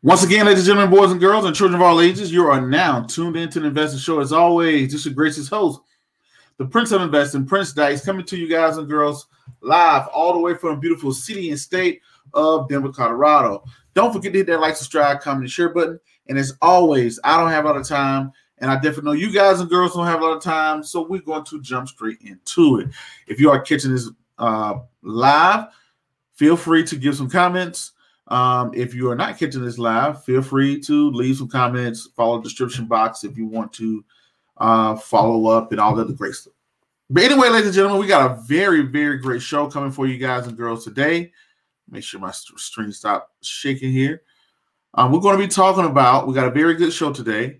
Once again, ladies and gentlemen, boys and girls, and children of all ages, you are now tuned into the Investing Show. As always, this is Grace's host, the Prince of Investing, Prince Dice, coming to you guys and girls live all the way from the beautiful city and state of Denver, Colorado. Don't forget to hit that like, subscribe, comment, and share button. And as always, I don't have a lot of time, and I definitely know you guys and girls don't have a lot of time, so we're going to jump straight into it. If you are catching this live, feel free to give some comments. If you are not catching this live, feel free to leave some comments, follow the description box if you want to follow up and all the other great stuff. But anyway, ladies and gentlemen, we got a very, very great show coming for you guys and girls today. Make sure my screen stop shaking here. We're going to be talking about, we got a very good show today.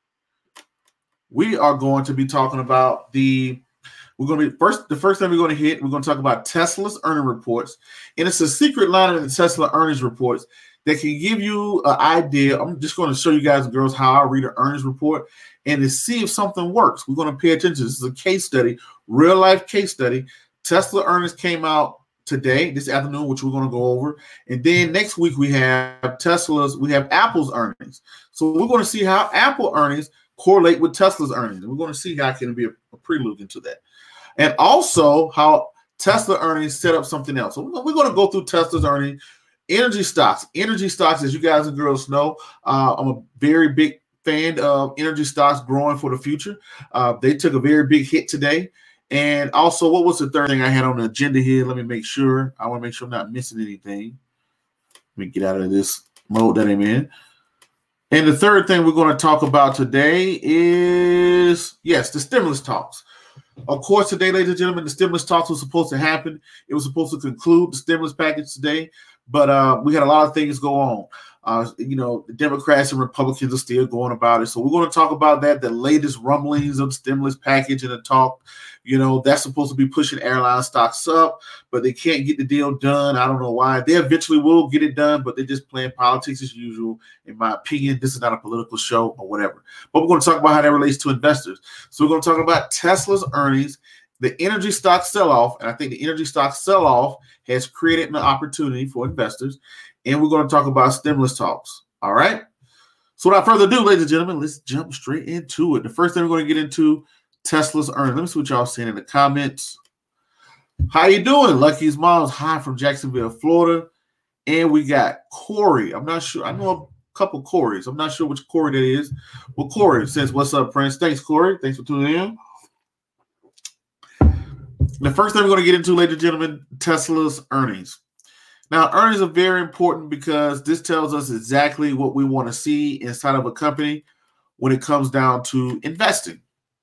We are going to be talking about the first thing we're going to hit, we're going to talk about Tesla's earning reports. And it's a secret line in the Tesla earnings reports that can give you an idea. I'm just going to show you guys and girls how I read an earnings report and to see if something works. We're going to pay attention. This is a case study, real life case study. Tesla earnings came out today, this afternoon, which we're going to go over. And then next week we have Apple's earnings. So we're going to see how Apple earnings correlate with Tesla's earnings. And we're going to see how it can be a prelude into that. And also how Tesla earnings set up something else. So we're going to go through Tesla's earnings. Energy stocks, as you guys and girls know, I'm a very big fan of energy stocks growing for the future. They took a very big hit today. And also, what was the third thing I had on the agenda here? Let me make sure. I want to make sure I'm not missing anything. Let me get out of this mode that I'm in. And the third thing we're going to talk about today is, yes, the stimulus talks. Of course, today, ladies and gentlemen, the stimulus talks was supposed to happen. It was supposed to conclude the stimulus package today, but we had a lot of things go on. The Democrats and Republicans are still going about it. So we're going to talk about that, the latest rumblings of the stimulus package and the talk. That's supposed to be pushing airline stocks up, but they can't get the deal done. I don't know why. They eventually will get it done, but they're just playing politics as usual. In my opinion, this is not a political show or whatever. But we're going to talk about how that relates to investors. So we're going to talk about Tesla's earnings, the energy stock sell-off, and I think the energy stock sell-off has created an opportunity for investors. And we're going to talk about stimulus talks. All right. So without further ado, ladies and gentlemen, let's jump straight into it. The first thing we're going to get into, Tesla's earnings. Let me see what y'all saying in the comments. How you doing? Lucky's Moms. Hi from Jacksonville, Florida. And we got Corey. I'm not sure. I know a couple Corys. I'm not sure which Corey that is. Well, Corey says, what's up, Prince? Thanks, Corey. Thanks for tuning in. The first thing we're going to get into, ladies and gentlemen, Tesla's earnings. Now, earnings are very important because this tells us exactly what we want to see inside of a company when it comes down to investing.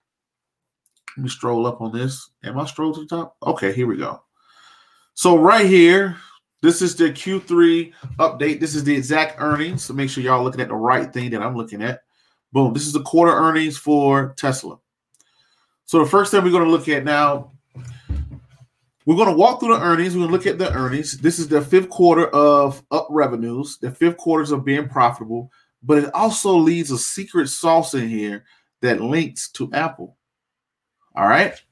Let me stroll up on this. Am I strolled to the top? Okay, here we go. So right here, this is the Q3 update. This is the exact earnings. So make sure y'all looking at the right thing that I'm looking at. Boom. This is the quarter earnings for Tesla. So the first thing we're going to look at now, we're going to walk through the earnings. We're going to look at the earnings. This is the fifth quarter of up revenues, the fifth quarters of being profitable, but it also leaves a secret sauce in here that links to Apple. All right.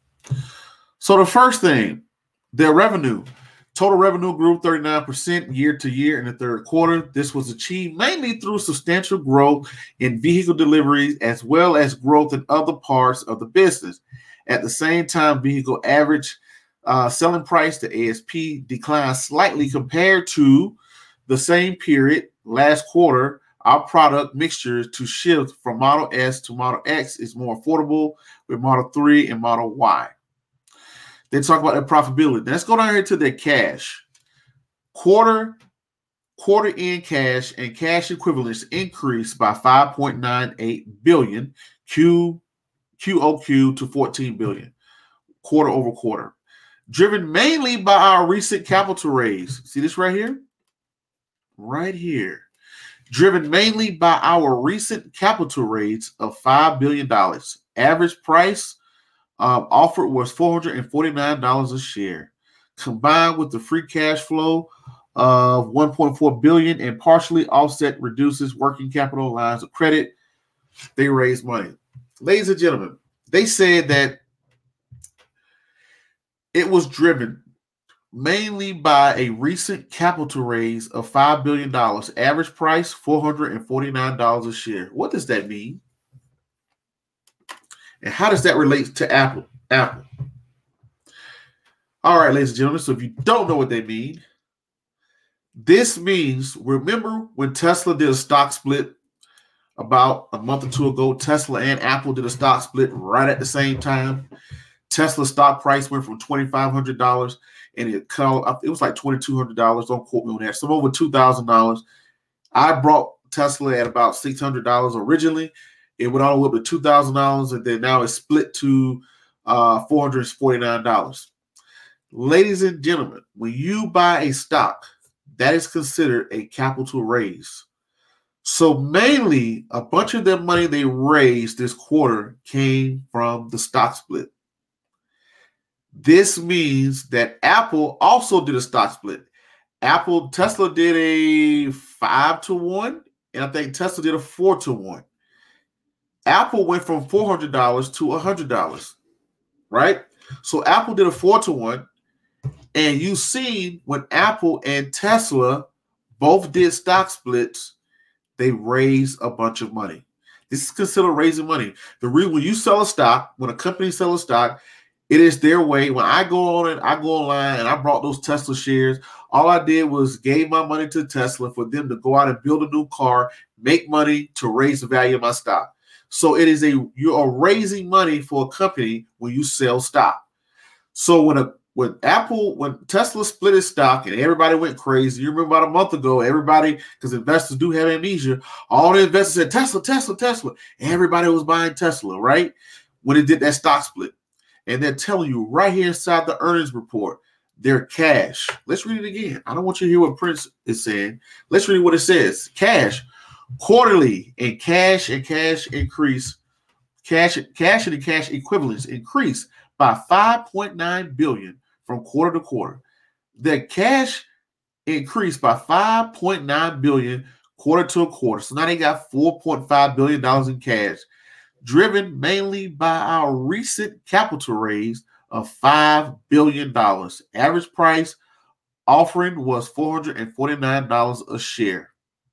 So the first thing, their revenue. Total revenue grew 39% year to year in the third quarter. This was achieved mainly through substantial growth in vehicle deliveries as well as growth in other parts of the business. At the same time, vehicle average selling price, the ASP, declined slightly compared to the same period last quarter. Our product mixtures to shift from Model S to Model X is more affordable with Model 3 and Model Y. They talk about their profitability. Let's go down here to their cash. Quarter end cash and cash equivalents increased by 5.98 billion QOQ to 14 billion quarter over quarter, driven mainly by our recent capital raise. See this right here? Right here. Driven mainly by our recent capital raise of $5 billion. Average price offered was $449 a share. Combined with the free cash flow of $1.4 billion and partially offset reduces working capital lines of credit, they raised money. Ladies and gentlemen, they said that it was driven mainly by a recent capital raise of $5 billion. Average price, $449 a share. What does that mean? And how does that relate to Apple? All right, ladies and gentlemen, so if you don't know what they mean, this means, remember when Tesla did a stock split about a month or two ago? Tesla and Apple did a stock split right at the same time. Tesla's stock price went from $2,500 and it was like $2,200. Don't quote me on that. Some over $2,000. I brought Tesla at about $600 originally. It went all the way up to $2,000, and then now it's split to $449. Ladies and gentlemen, when you buy a stock, that is considered a capital raise. So mainly, a bunch of their money they raised this quarter came from the stock split. This means that Apple also did a stock split. Tesla did a 5-to-1, and I think Tesla did a 4-to-1. Apple went from $400 to $100, right? So Apple did a 4-to-1, and you see when Apple and Tesla both did stock splits, they raised a bunch of money. This is considered raising money. When you sell a stock, when a company sells a stock, it is their way. When I go online and I brought those Tesla shares. All I did was gave my money to Tesla for them to go out and build a new car, make money to raise the value of my stock. So you are raising money for a company when you sell stock. So when Tesla split its stock and everybody went crazy, you remember about a month ago, because investors do have amnesia, all the investors said Tesla, Tesla, Tesla. Everybody was buying Tesla, right? When it did that stock split. And they're telling you right here inside the earnings report, their cash. Let's read it again. I don't want you to hear what Prince is saying. Let's read what it says. Cash, quarterly, and cash increase. Cash and cash equivalents increase by $5.9 billion from quarter to quarter. The cash increased by $5.9 billion quarter to quarter. So now they got $4.5 billion in cash, driven mainly by our recent capital raise of $5 billion. Average price offering was $449 a share,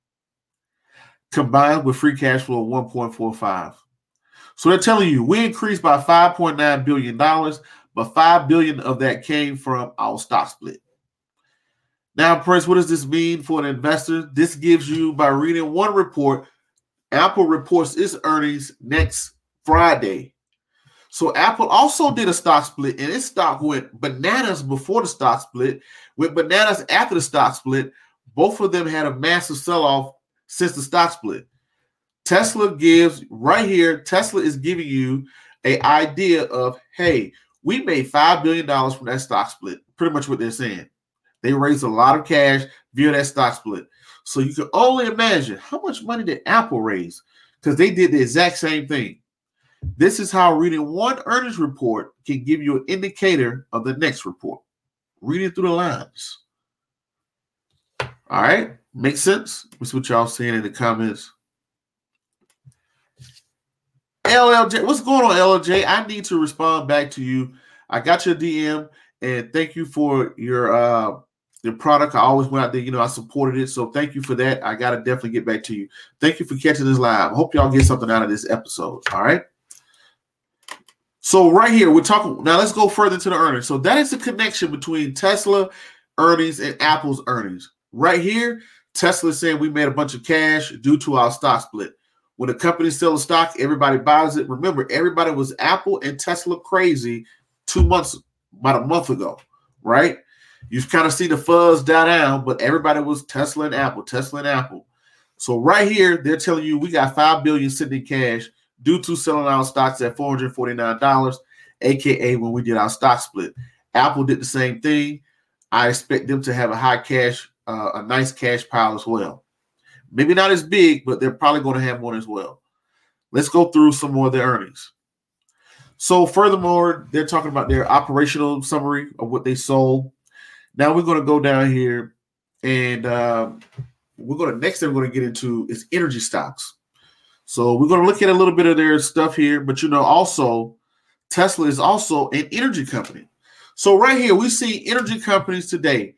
combined with free cash flow of $1.45. So they're telling you we increased by $5.9 billion, but $5 billion of that came from our stock split. Now, Prince, what does this mean for an investor? This gives you, by reading one report, Apple reports its earnings next Friday. So Apple also did a stock split, and its stock went bananas before the stock split, went bananas after the stock split. Both of them had a massive sell-off since the stock split. Tesla is giving you an idea of, hey, we made $5 billion from that stock split. Pretty much what they're saying. They raised a lot of cash via that stock split. So you can only imagine how much money did Apple raise, because they did the exact same thing. This is how reading one earnings report can give you an indicator of the next report. Reading through the lines. All right? Makes sense? That's what y'all saying in the comments. LLJ, what's going on, LLJ? I need to respond back to you. I got your DM, and thank you for your product. I always went out there, I supported it. So thank you for that. I got to definitely get back to you. Thank you for catching this live. I hope y'all get something out of this episode. All right. So right here, we're talking. Now let's go further into the earnings. So that is the connection between Tesla earnings and Apple's earnings. Right here, Tesla is saying we made a bunch of cash due to our stock split. When a company sells stock, everybody buys it. Remember, everybody was Apple and Tesla crazy about a month ago, right? You kind of see the fuzz die down, but everybody was Tesla and Apple. So right here, they're telling you we got $5 billion sitting in cash due to selling our stocks at $449, aka when we did our stock split. Apple did the same thing. I expect them to have a nice cash pile as well. Maybe not as big, but they're probably going to have one as well. Let's go through some more of their earnings. So furthermore, they're talking about their operational summary of what they sold. Now we're going to go down here, and next thing we're going to get into is energy stocks. So we're going to look at a little bit of their stuff here, but also Tesla is also an energy company. So right here, we see energy companies today.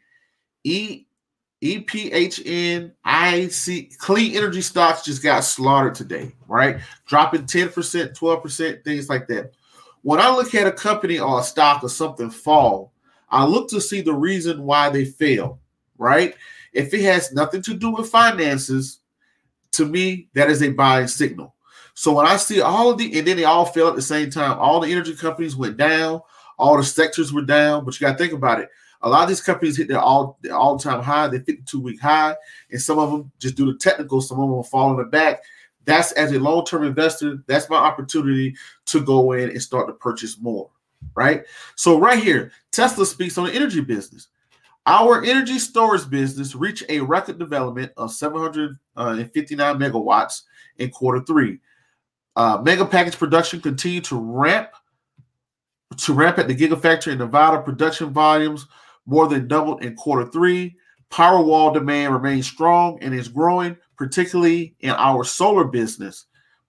EPHN, IC, clean energy stocks just got slaughtered today, right? Dropping 10%, 12%, things like that. When I look at a company or a stock or something fall, I look to see the reason why they fail, right? If it has nothing to do with finances, to me, that is a buying signal. So when I see all of and then they all fell at the same time, all the energy companies went down, all the sectors were down, but you got to think about it. A lot of these companies hit their all-time high, their 52-week high, and some of them just do the technical, some of them are falling back. That's, as a long-term investor, that's my opportunity to go in and start to purchase more, right? So right here, Tesla speaks on the energy business. Our energy storage business reached a record development of 759 megawatts in quarter three. Mega package production continued to ramp at the Gigafactory in Nevada. Production volumes more than doubled in quarter three. Powerwall demand remains strong and is growing, particularly in our solar business.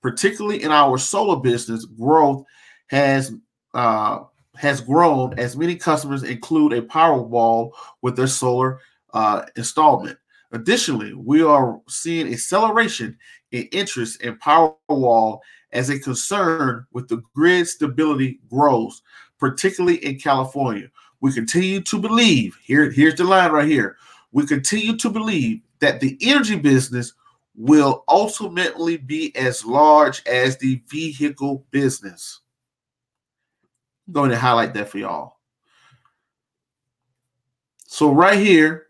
Growth has grown as many customers include a Powerwall with their solar installment. Additionally, we are seeing acceleration in interest in Powerwall as a concern with the grid stability grows, particularly in California. We continue to believe, here's the line right here, we continue to believe that the energy business will ultimately be as large as the vehicle business. I'm going to highlight that for y'all. So right here,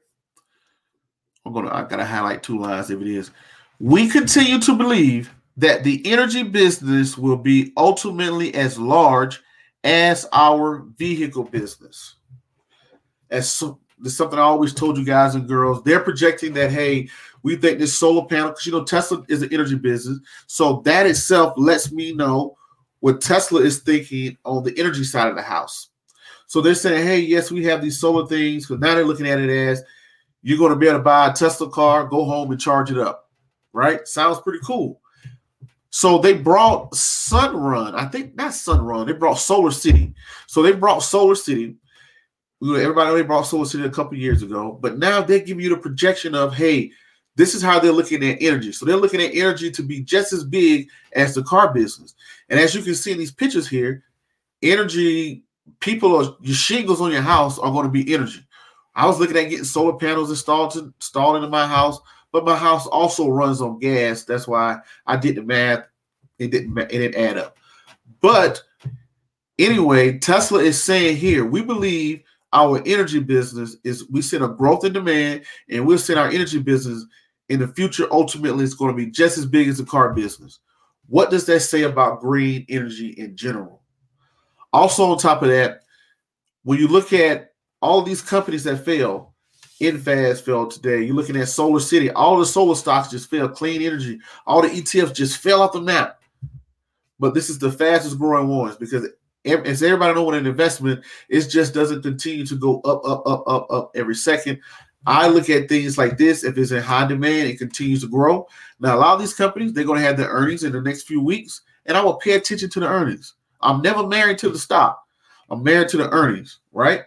I gotta highlight two lines if it is. We continue to believe that the energy business will be ultimately as large as our vehicle business. That's something I always told you guys and girls. They're projecting that, hey, we think this solar panel, because Tesla is an energy business. So that itself lets me know what Tesla is thinking on the energy side of the house. So they're saying, hey, yes, we have these solar things, because now they're looking at it as you're going to be able to buy a Tesla car, go home and charge it up, right? Sounds pretty cool. So they brought Sunrun. I think not Sunrun. They brought Solar City. So they brought Solar City. Everybody know they brought Solar City a couple years ago, but now they're giving you the projection of, hey, this is how they're looking at energy. So they're looking at energy to be just as big as the car business. And as you can see in these pictures here, energy, your shingles on your house are going to be energy. I was looking at getting solar panels installed into my house, but my house also runs on gas. That's why I did the math. It didn't add up. But anyway, Tesla is saying here, we believe our energy business we see a growth in demand, and we'll see our energy business in the future. Ultimately, it's going to be just as big as the car business. What does that say about green energy in general? Also, on top of that, when you look at all these companies that fell, InFast fell today. You're looking at Solar City. All the solar stocks just fell. Clean energy. All the ETFs just fell off the map. But this is the fastest growing ones because as everybody knows, in an investment, it just doesn't continue to go up every second. I look at things like this. If it's in high demand, it continues to grow. Now, a lot of these companies, they're going to have their earnings in the next few weeks, and I will pay attention to the earnings. I'm never married to the stock. I'm married to the earnings, right?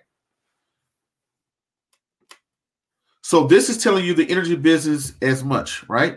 So this is telling you the energy business as much, right?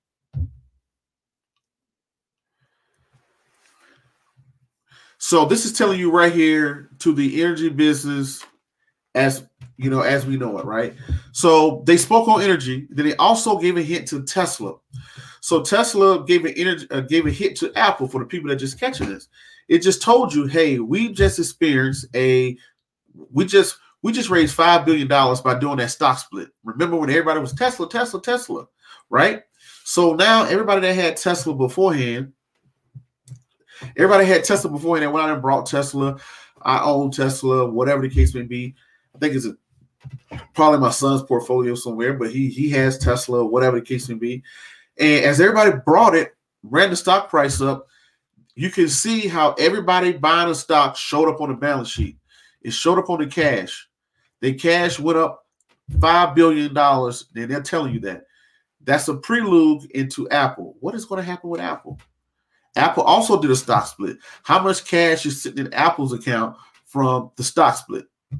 So this is telling you right here to the energy business as we know it, right? So they spoke on energy. Then they also gave a hint to Tesla. So Tesla gave a hint to Apple for the people that just catching this. It just told you, hey, we just experienced we just raised $5 billion by doing that stock split. Remember when everybody was Tesla, right? So now everybody that had Tesla beforehand, and went out and brought Tesla. I own Tesla, whatever the case may be. I think it's probably my son's portfolio somewhere, but he has Tesla, whatever the case may be. And as everybody brought it, ran the stock price up, you can see how everybody buying a stock showed up on the balance sheet. It showed up on the cash. The cash went up $5 billion, and they're telling you that. That's a prelude into Apple. What is going to happen with Apple? Apple also did a stock split. How much cash is sitting in Apple's account from the stock split?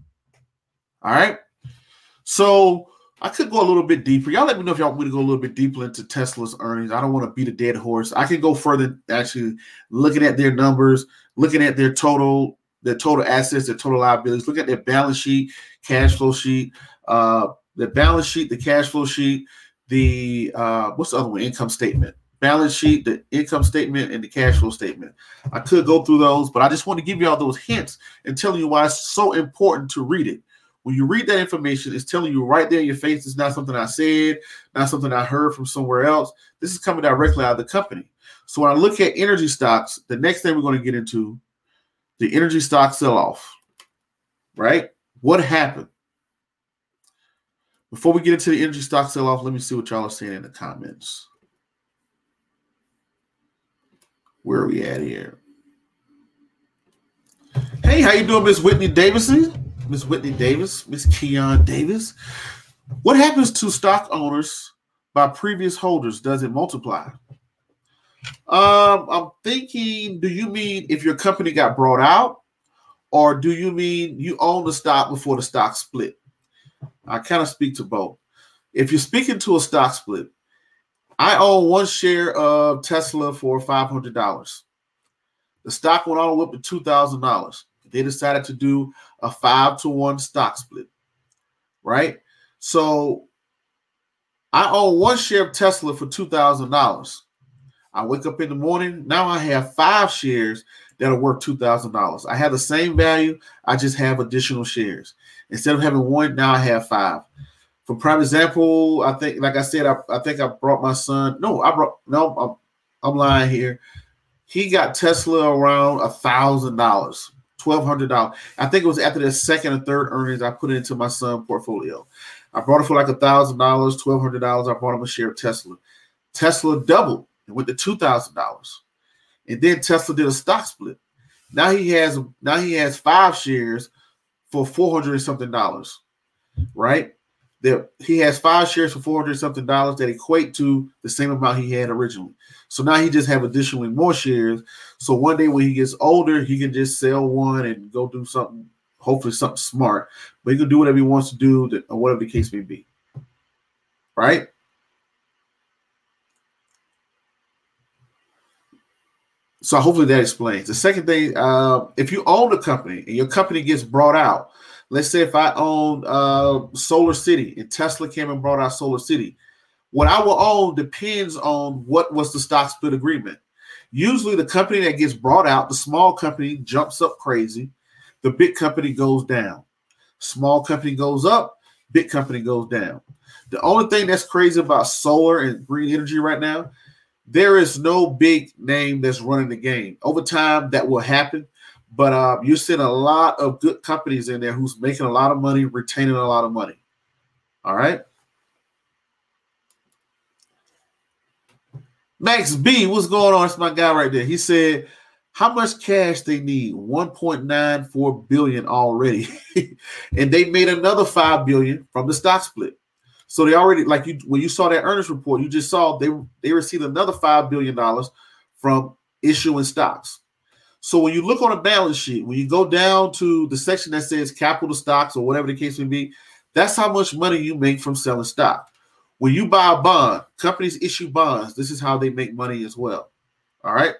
All right. So I could go a little bit deeper. Y'all let me know if y'all want me to go a little bit deeper into Tesla's earnings. I don't want to beat a dead horse. I can go further, actually looking at their numbers, looking at their total assets, their total liabilities, look at their balance sheet, cash flow sheet, the balance sheet, the cash flow sheet, the what's the other one? Income statement. Balance sheet, the income statement, and the cash flow statement. I could go through those, but I just want to give you all those hints and tell you why it's so important to read it. When you read that information, it's telling you right there in your face. It's not something I said, not something I heard from somewhere else. This is coming directly out of the company. So when I look at energy stocks, the next thing we're going to get into, the energy stock sell-off, right? What happened? Before we get into the energy stock sell-off, let me see what y'all are saying in the comments. Where are we at here? Hey, how you doing, Miss Whitney Davison? Miss Whitney Davis, Miss Keon Davis. What happens to stock owners by previous holders? Does it multiply? I'm thinking, do you mean if your company got brought out, or do you mean you own the stock before the stock split? I kind of speak to both. If you're speaking to a stock split, I own one share of Tesla for $500. The stock went all the way up to $2,000. They decided to do a 5-to-1 stock split, right? So I own one share of Tesla for $2,000. I wake up in the morning. Now I have 5 shares that are worth $2,000. I have the same value. I just have additional shares. Instead of having one, now I have 5. For prime example, I think, like I said, I think I brought my son. I'm lying here. He got Tesla around $1,000, $1,200. I think it was after the second or third earnings I put it into my son's portfolio. I brought it for like $1,000, $1,200. I bought him a share of Tesla. Tesla doubled and went to $2,000. And then Tesla did a stock split. Now he has 5 shares for $400 and something, right? He has 5 shares for $400 and something that equate to the same amount he had originally. So now he just have additionally more shares. So one day when he gets older, he can just sell one and go do something, hopefully something smart. But he can do whatever he wants to do, or whatever the case may be, right? So hopefully that explains. The second thing, if you own a company and your company gets brought out, let's say if I owned Solar City and Tesla came and brought out Solar City, what I will own depends on what was the stock split agreement. Usually the company that gets brought out, the small company jumps up crazy. The big company goes down. Small company goes up. Big company goes down. The only thing that's crazy about solar and green energy right now, there is no big name that's running the game. Over time, that will happen. But you're seeing a lot of good companies in there who's making a lot of money, retaining a lot of money. All right. Max B, what's going on? That's my guy right there. He said, how much cash they need? $1.94 billion already. And they made another $5 billion from the stock split. So they already, when you saw that earnings report, you just saw they received another $5 billion from issuing stocks. So when you look on a balance sheet, when you go down to the section that says capital stocks or whatever the case may be, that's how much money you make from selling stock. When you buy a bond, companies issue bonds. This is how they make money as well. All right.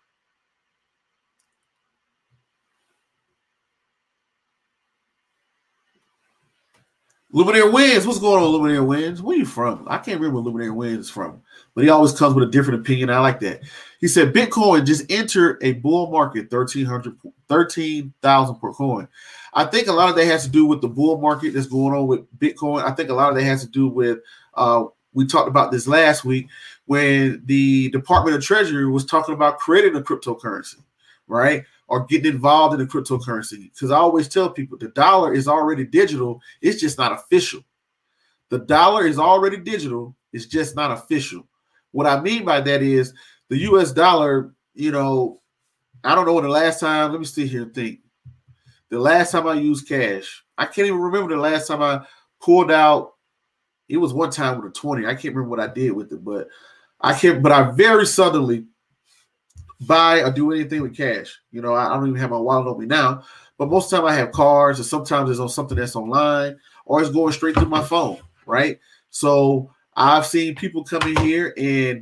Luminaire Wins. What's going on, Luminaire Wins? Where are you from? I can't remember where Luminaire Wins is from, but he always comes with a different opinion. I like that. He said Bitcoin just entered a bull market, 13,000 per coin. I think a lot of that has to do with the bull market that's going on with Bitcoin. I think a lot of that has to do with we talked about this last week when the Department of Treasury was talking about creating a cryptocurrency, right? Or getting involved in the cryptocurrency. Because I always tell people the dollar is already digital. It's just not official. The dollar is already digital. It's just not official. What I mean by that is the US dollar, I don't know when the last time, let me sit here and think. The last time I used cash, I can't even remember the last time I pulled out. It was one time with a 20. I can't remember what I did with it, but I very suddenly buy or do anything with cash. I don't even have my wallet on me now, but most of the time I have cards, or sometimes it's on something that's online, or it's going straight through my phone, right? So I've seen people come in here and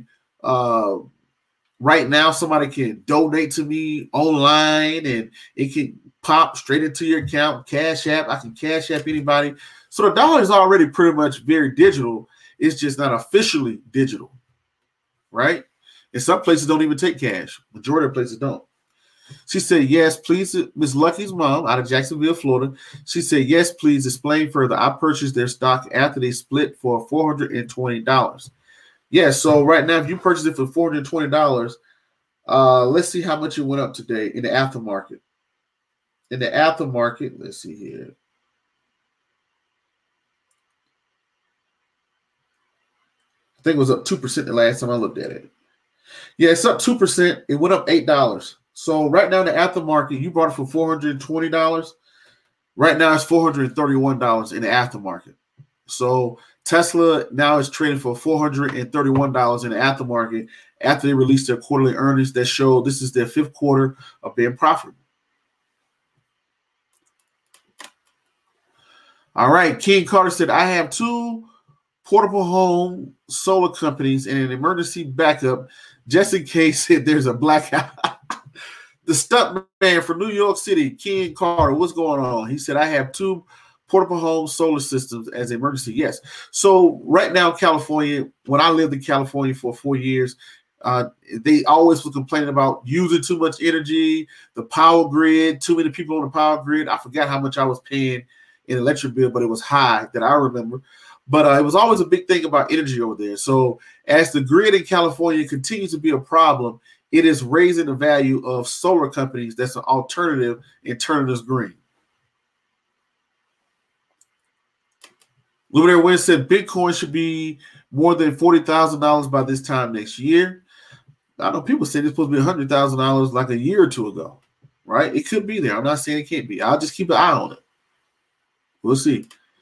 right now somebody can donate to me online and it can pop straight into your account, Cash App. I can Cash App anybody. So the dollar is already pretty much very digital. It's just not officially digital, right? And some places don't even take cash. Majority of places don't. She said, yes, please. Miss Lucky's mom out of Jacksonville, Florida. She said, yes, please explain further. I purchased their stock after they split for $420. Yeah, so right now, if you purchase it for $420, let's see how much it went up today in the aftermarket. In the aftermarket, let's see here. I think it was up 2% the last time I looked at it. Yeah, it's up 2%. It went up $8. So right now in the aftermarket, you bought it for $420. Right now it's $431 in the aftermarket. So Tesla now is trading for $431 in the aftermarket after they released their quarterly earnings that show this is their fifth quarter of being profitable. All right, King Carter said, I have 2 portable home solar companies and an emergency backup just in case there's a blackout. The stunt man from New York City, King Carter, what's going on? He said, I have 2 portable home solar systems as emergency. Yes. So right now, California, when I lived in California for 4 years, they always were complaining about using too much energy, the power grid, too many people on the power grid. I forgot how much I was paying in electric bill, but it was high that I remember. But it was always a big thing about energy over there. So as the grid in California continues to be a problem, it is raising the value of solar companies that's an alternative in turning us green. Luminary Wind said Bitcoin should be more than $40,000 by this time next year. I know people say it's supposed to be $100,000 like a year or 2 ago, right? It could be there. I'm not saying it can't be. I'll just keep an eye on it. We'll see.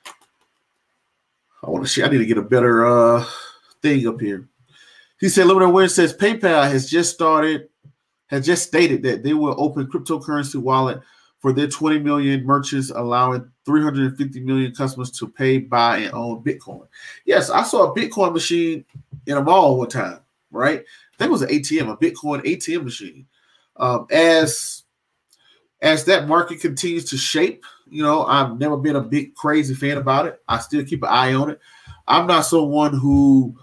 I need to get a better thing up here. He said, Luminary Wind says PayPal has just stated that they will open cryptocurrency wallet for their 20 million merchants, allowing 350 million customers to pay, buy, and own Bitcoin. Yes, I saw a Bitcoin machine in a mall one time, right? I think it was an ATM, a Bitcoin ATM machine. As that market continues to shape, I've never been a big crazy fan about it. I still keep an eye on it. I'm not someone who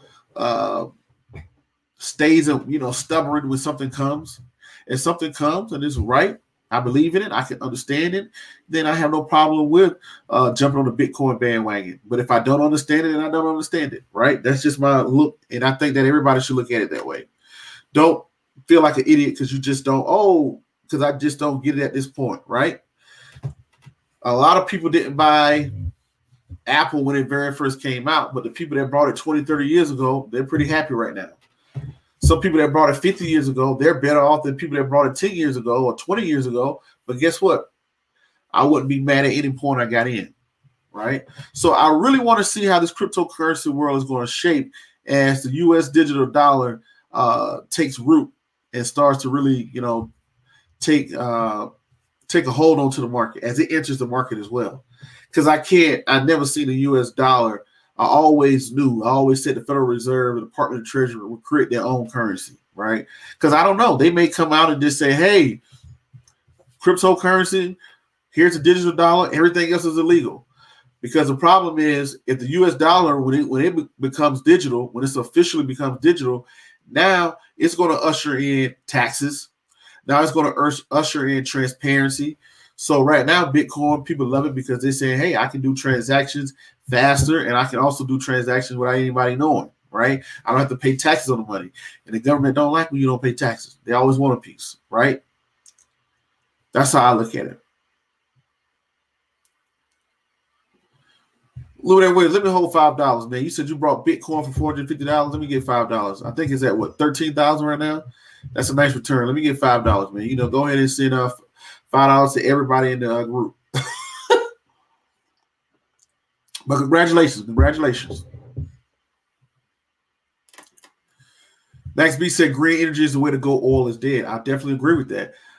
stays, stubborn when something comes. If something comes and it's right, I believe in it, I can understand it, then I have no problem with jumping on the Bitcoin bandwagon. But if I don't understand it, then I don't understand it, right? That's just my look, and I think that everybody should look at it that way. Don't feel like an idiot because you just don't, because I just don't get it at this point, right? A lot of people didn't buy Apple when it very first came out, but the people that bought it 20, 30 years ago, they're pretty happy right now. Some people that bought it 50 years ago, they're better off than people that bought it 10 years ago or 20 years ago. But guess what? I wouldn't be mad at any point I got in, right? So I really want to see how this cryptocurrency world is going to shape as the U.S. digital dollar takes root and starts to really, take a hold onto the market as it enters the market as well. Because I've never seen the U.S. dollar. I always said the Federal Reserve and the Department of Treasury would create their own currency, right? Because I don't know. They may come out and just say, hey, cryptocurrency, here's a digital dollar, everything else is illegal. Because the problem is if the U.S. dollar, when it becomes digital, when it officially becomes digital, now it's going to usher in taxes. Now it's going to usher in transparency. So right now, Bitcoin, people love it because they're saying, hey, I can do transactions faster and I can also do transactions without anybody knowing, right? I don't have to pay taxes on the money. And the government don't like when you don't pay taxes. They always want a piece, right? That's how I look at it. Luminary Wind, let me hold $5, man. You said you brought Bitcoin for $450. Let me get $5. I think it's at what, $13,000 right now? That's a nice return. Let me get $5, man. Go ahead and send $5 to everybody in the group. But congratulations. Max B said green energy is the way to go. Oil is dead. I definitely agree with that.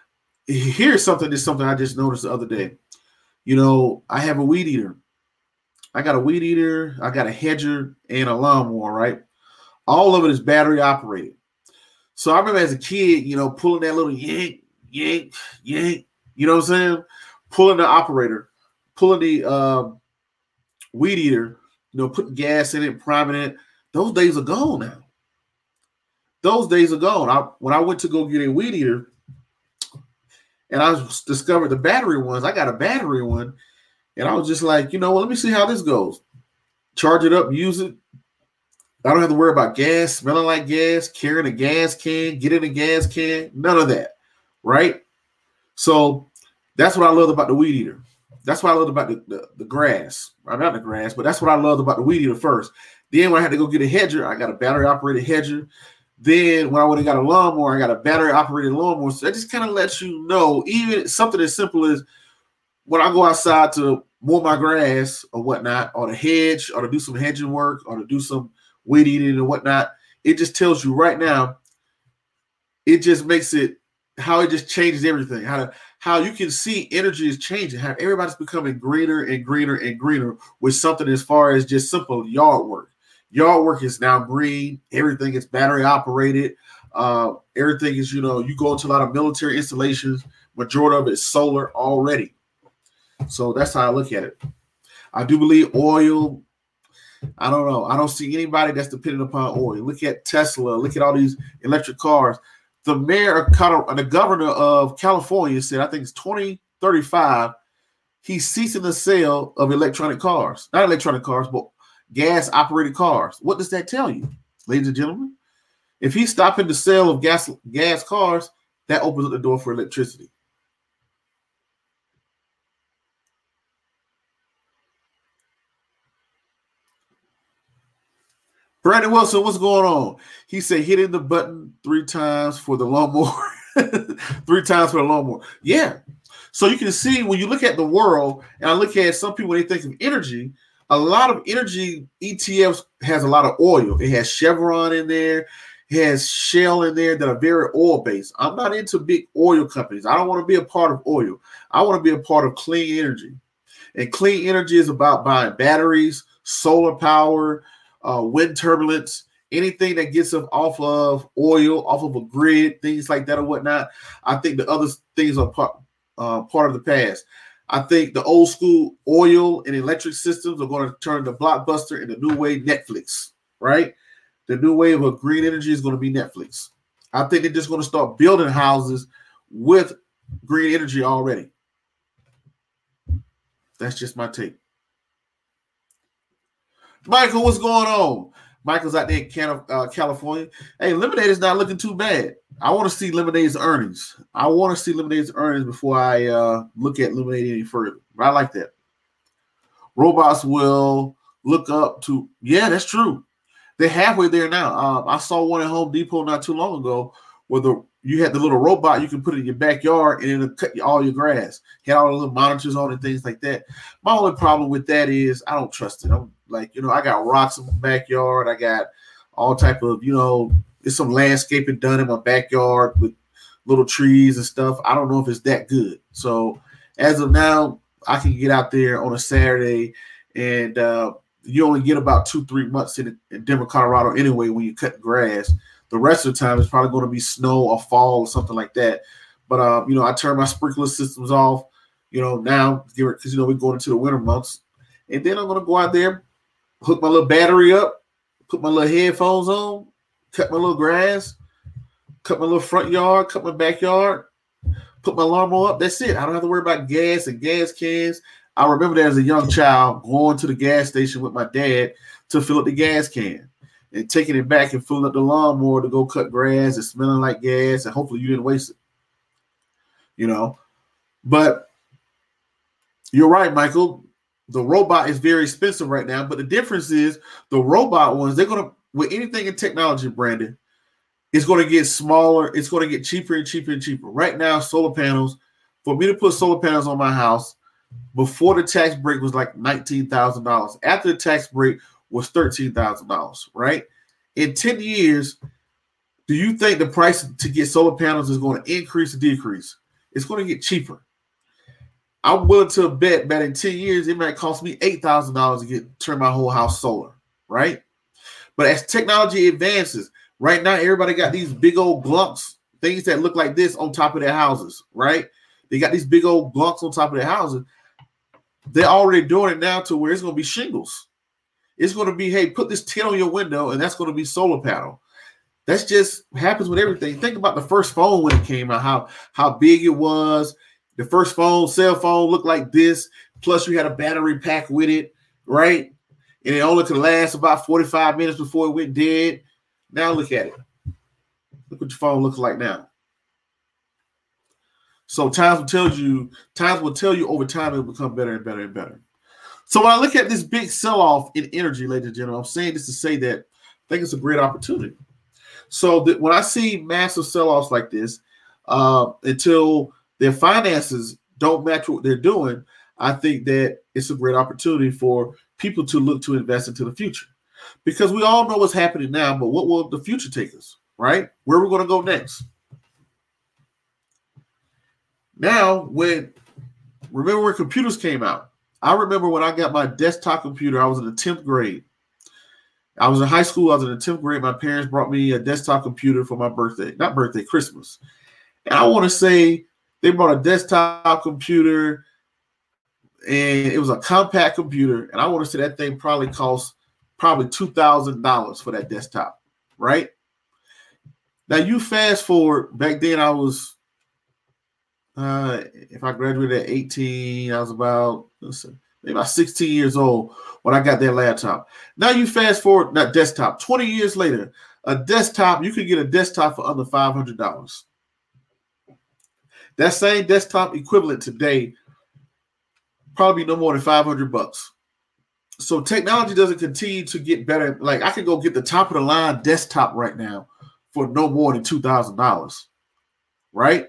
Here's something. This is something I just noticed the other day. You know, I have a weed eater. I got a weed eater. I got a hedger and a lawnmower. Right. All of it is battery operated. So I remember as a kid, you know, pulling that little yank, yank, yank. You know what I'm saying? Pulling the operator, pulling the weed eater. You know, putting gas in it, priming it. Those days are gone now. Those days are gone. When I went to go get a weed eater, and I discovered the battery ones. I got a battery one, and I was just like, you know, well, let me see how this goes. Charge it up, use it. I don't have to worry about gas, smelling like gas, carrying a gas can, getting a gas can, none of that, right? So that's what I loved about the weed eater. That's what I loved about the grass. Right? Not the grass, but that's what I loved about the weed eater first. Then when I had to go get a hedger, I got a battery-operated hedger. Then when I went and got a lawnmower, I got a battery-operated lawnmower. So that just kind of lets you know, even something as simple as when I go outside to mow my grass or whatnot, or to hedge, or to do some hedging work, or to do some weed eating and whatnot, it just tells you right now, it just makes it, how it just changes everything. How you can see energy is changing, how everybody's becoming greener and greener and greener with something as far as just simple yard work. Yard work is now green. Everything is battery operated. Everything is, you know, you go into a lot of military installations, majority of it is solar already. So that's how I look at it. I do believe oil, I don't know. I don't see anybody that's dependent upon oil. Look at Tesla. Look at all these electric cars. The mayor of the governor of California said, I think it's 2035, he's ceasing the sale of electronic cars. Not electronic cars, but gas-operated cars. What does that tell you, ladies and gentlemen? If he's stopping the sale of gas cars, that opens up the door for electricity. Brandon Wilson, what's going on? He said hitting the button 3 times for the lawnmower. 3 times for the lawnmower. Yeah. So you can see when you look at the world, and I look at some people, when they think of energy, a lot of energy ETFs has a lot of oil. It has Chevron in there. It has Shell in there that are very oil-based. I'm not into big oil companies. I don't want to be a part of oil. I want to be a part of clean energy. And clean energy is about buying batteries, solar power, wind turbulence, anything that gets us off of oil, off of a grid, things like that or whatnot. I think the other things are part of the past. I think the old school oil and electric systems are going to turn the Blockbuster in the new way Netflix, right? The new wave of green energy is going to be Netflix. I think they're just going to start building houses with green energy already. That's just my take. Michael, what's going on? Michael's out there in California. Hey, Lemonade is not looking too bad. I want to see Lemonade's earnings. I want to see Lemonade's earnings before I look at Lemonade any further. But I like that. Robots will look up to, yeah, that's true. They're halfway there now. I saw one at Home Depot not too long ago where you had the little robot you can put in your backyard and it'll cut all your grass. Had all the little monitors on and things like that. My only problem with that is I don't trust it. I'm like, I got rocks in my backyard. I got all type of, there's some landscaping done in my backyard with little trees and stuff. I don't know if it's that good. So as of now, I can get out there on a Saturday and you only get about 2-3 months in Denver, Colorado anyway when you cut grass. The rest of the time, it's probably going to be snow or fall or something like that. But, I turn my sprinkler systems off, now because, we're going into the winter months. And then I'm going to go out there, hook my little battery up, put my little headphones on, cut my little grass, cut my little front yard, cut my backyard, put my lawnmower up. That's it. I don't have to worry about gas and gas cans. I remember that as a young child going to the gas station with my dad to fill up the gas can and taking it back and filling up the lawnmower to go cut grass and smelling like gas. And hopefully you didn't waste it, But you're right, Michael. The robot is very expensive right now. But the difference is the robot ones, they're going to, with anything in technology, Brandon, it's going to get smaller. It's going to get cheaper and cheaper and cheaper. Right now, solar panels, for me to put solar panels on my house, before the tax break was like $19,000. After the tax break was $13,000, right? In 10 years, do you think the price to get solar panels is going to increase or decrease? It's going to get cheaper. I'm willing to bet that in 10 years, it might cost me $8,000 to turn my whole house solar, right? But as technology advances, right now, everybody got these big old glunks, things that look like this on top of their houses, right? They got these big old glunks on top of their houses. They're already doing it now to where it's going to be shingles. It's going to be, hey, put this tin on your window, and that's going to be solar panel. That's just happens with everything. Think about the first phone when it came out, how big it was. The first cell phone looked like this. Plus, you had a battery pack with it, right? And it only could last about 45 minutes before it went dead. Now look at it. Look what your phone looks like now. So times will tell you over time it will become better and better and better. So when I look at this big sell-off in energy, ladies and gentlemen, I'm saying this to say that I think it's a great opportunity. So when I see massive sell-offs like this, until their finances don't match what they're doing, I think that it's a great opportunity for people to look to invest into the future. Because we all know what's happening now, but what will the future take us, right? Where are we going to go next? Now, remember when computers came out? I remember when I got my desktop computer, I was in the 10th grade. I was in high school. I was in the 10th grade. My parents brought me a desktop computer for my birthday. Not birthday, Christmas. And I want to say they brought a desktop computer, and it was a compact computer. And I want to say that thing probably cost $2,000 for that desktop, right? Now, you fast forward. Back then, I was, if I graduated at 18, I was maybe about 16 years old when I got that laptop. Now you fast forward, not desktop, 20 years later, you could get a desktop for under $500. That same desktop equivalent today, probably no more than $500. So technology doesn't continue to get better. Like I could go get the top of the line desktop right now for no more than $2,000, right?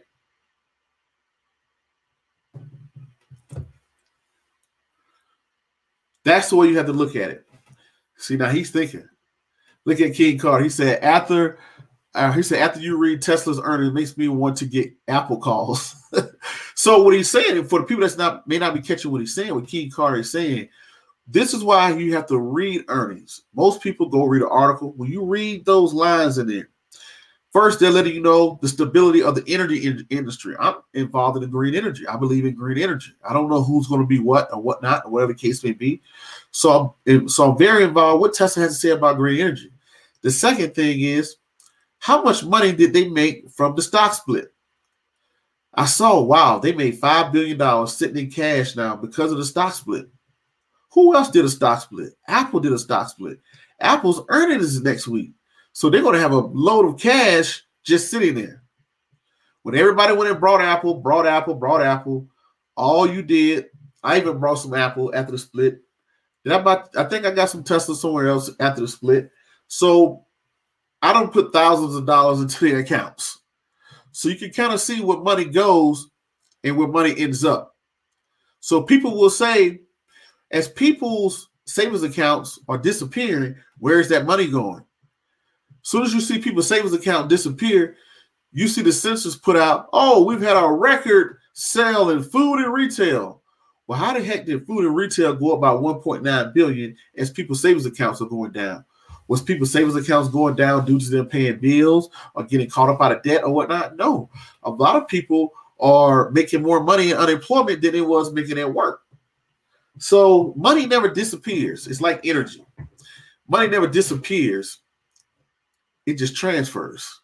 That's the way you have to look at it. See, now he's thinking. Look at King Carter. He said after you read Tesla's earnings, it makes me want to get Apple calls. So what he's saying, for the people may not be catching what he's saying, what King Carter is saying, this is why you have to read earnings. Most people go read an article. When you read those lines in there, first, they're letting you know the stability of the energy industry. I'm involved in the green energy. I believe in green energy. I don't know who's going to be what or what not, or whatever the case may be. So I'm very involved. What Tesla has to say about green energy. The second thing is, how much money did they make from the stock split? I saw, wow, they made $5 billion sitting in cash now because of the stock split. Who else did a stock split? Apple did a stock split. Apple's earnings is next week. So they're going to have a load of cash just sitting there. When everybody went and brought Apple, all you did, I even brought some Apple after the split. I think I got some Tesla somewhere else after the split. So I don't put thousands of dollars into their accounts. So you can kind of see where money goes and where money ends up. So people will say, as people's savings accounts are disappearing, where is that money going? As soon as you see people's savings account disappear, you see the census put out, oh, we've had a record sale in food and retail. Well, how the heck did food and retail go up by 1.9 billion as people's savings accounts are going down? Was people's savings accounts going down due to them paying bills or getting caught up out of debt or whatnot? No. A lot of people are making more money in unemployment than it was making at work. So money never disappears. It's like energy. Money never disappears. It just transfers.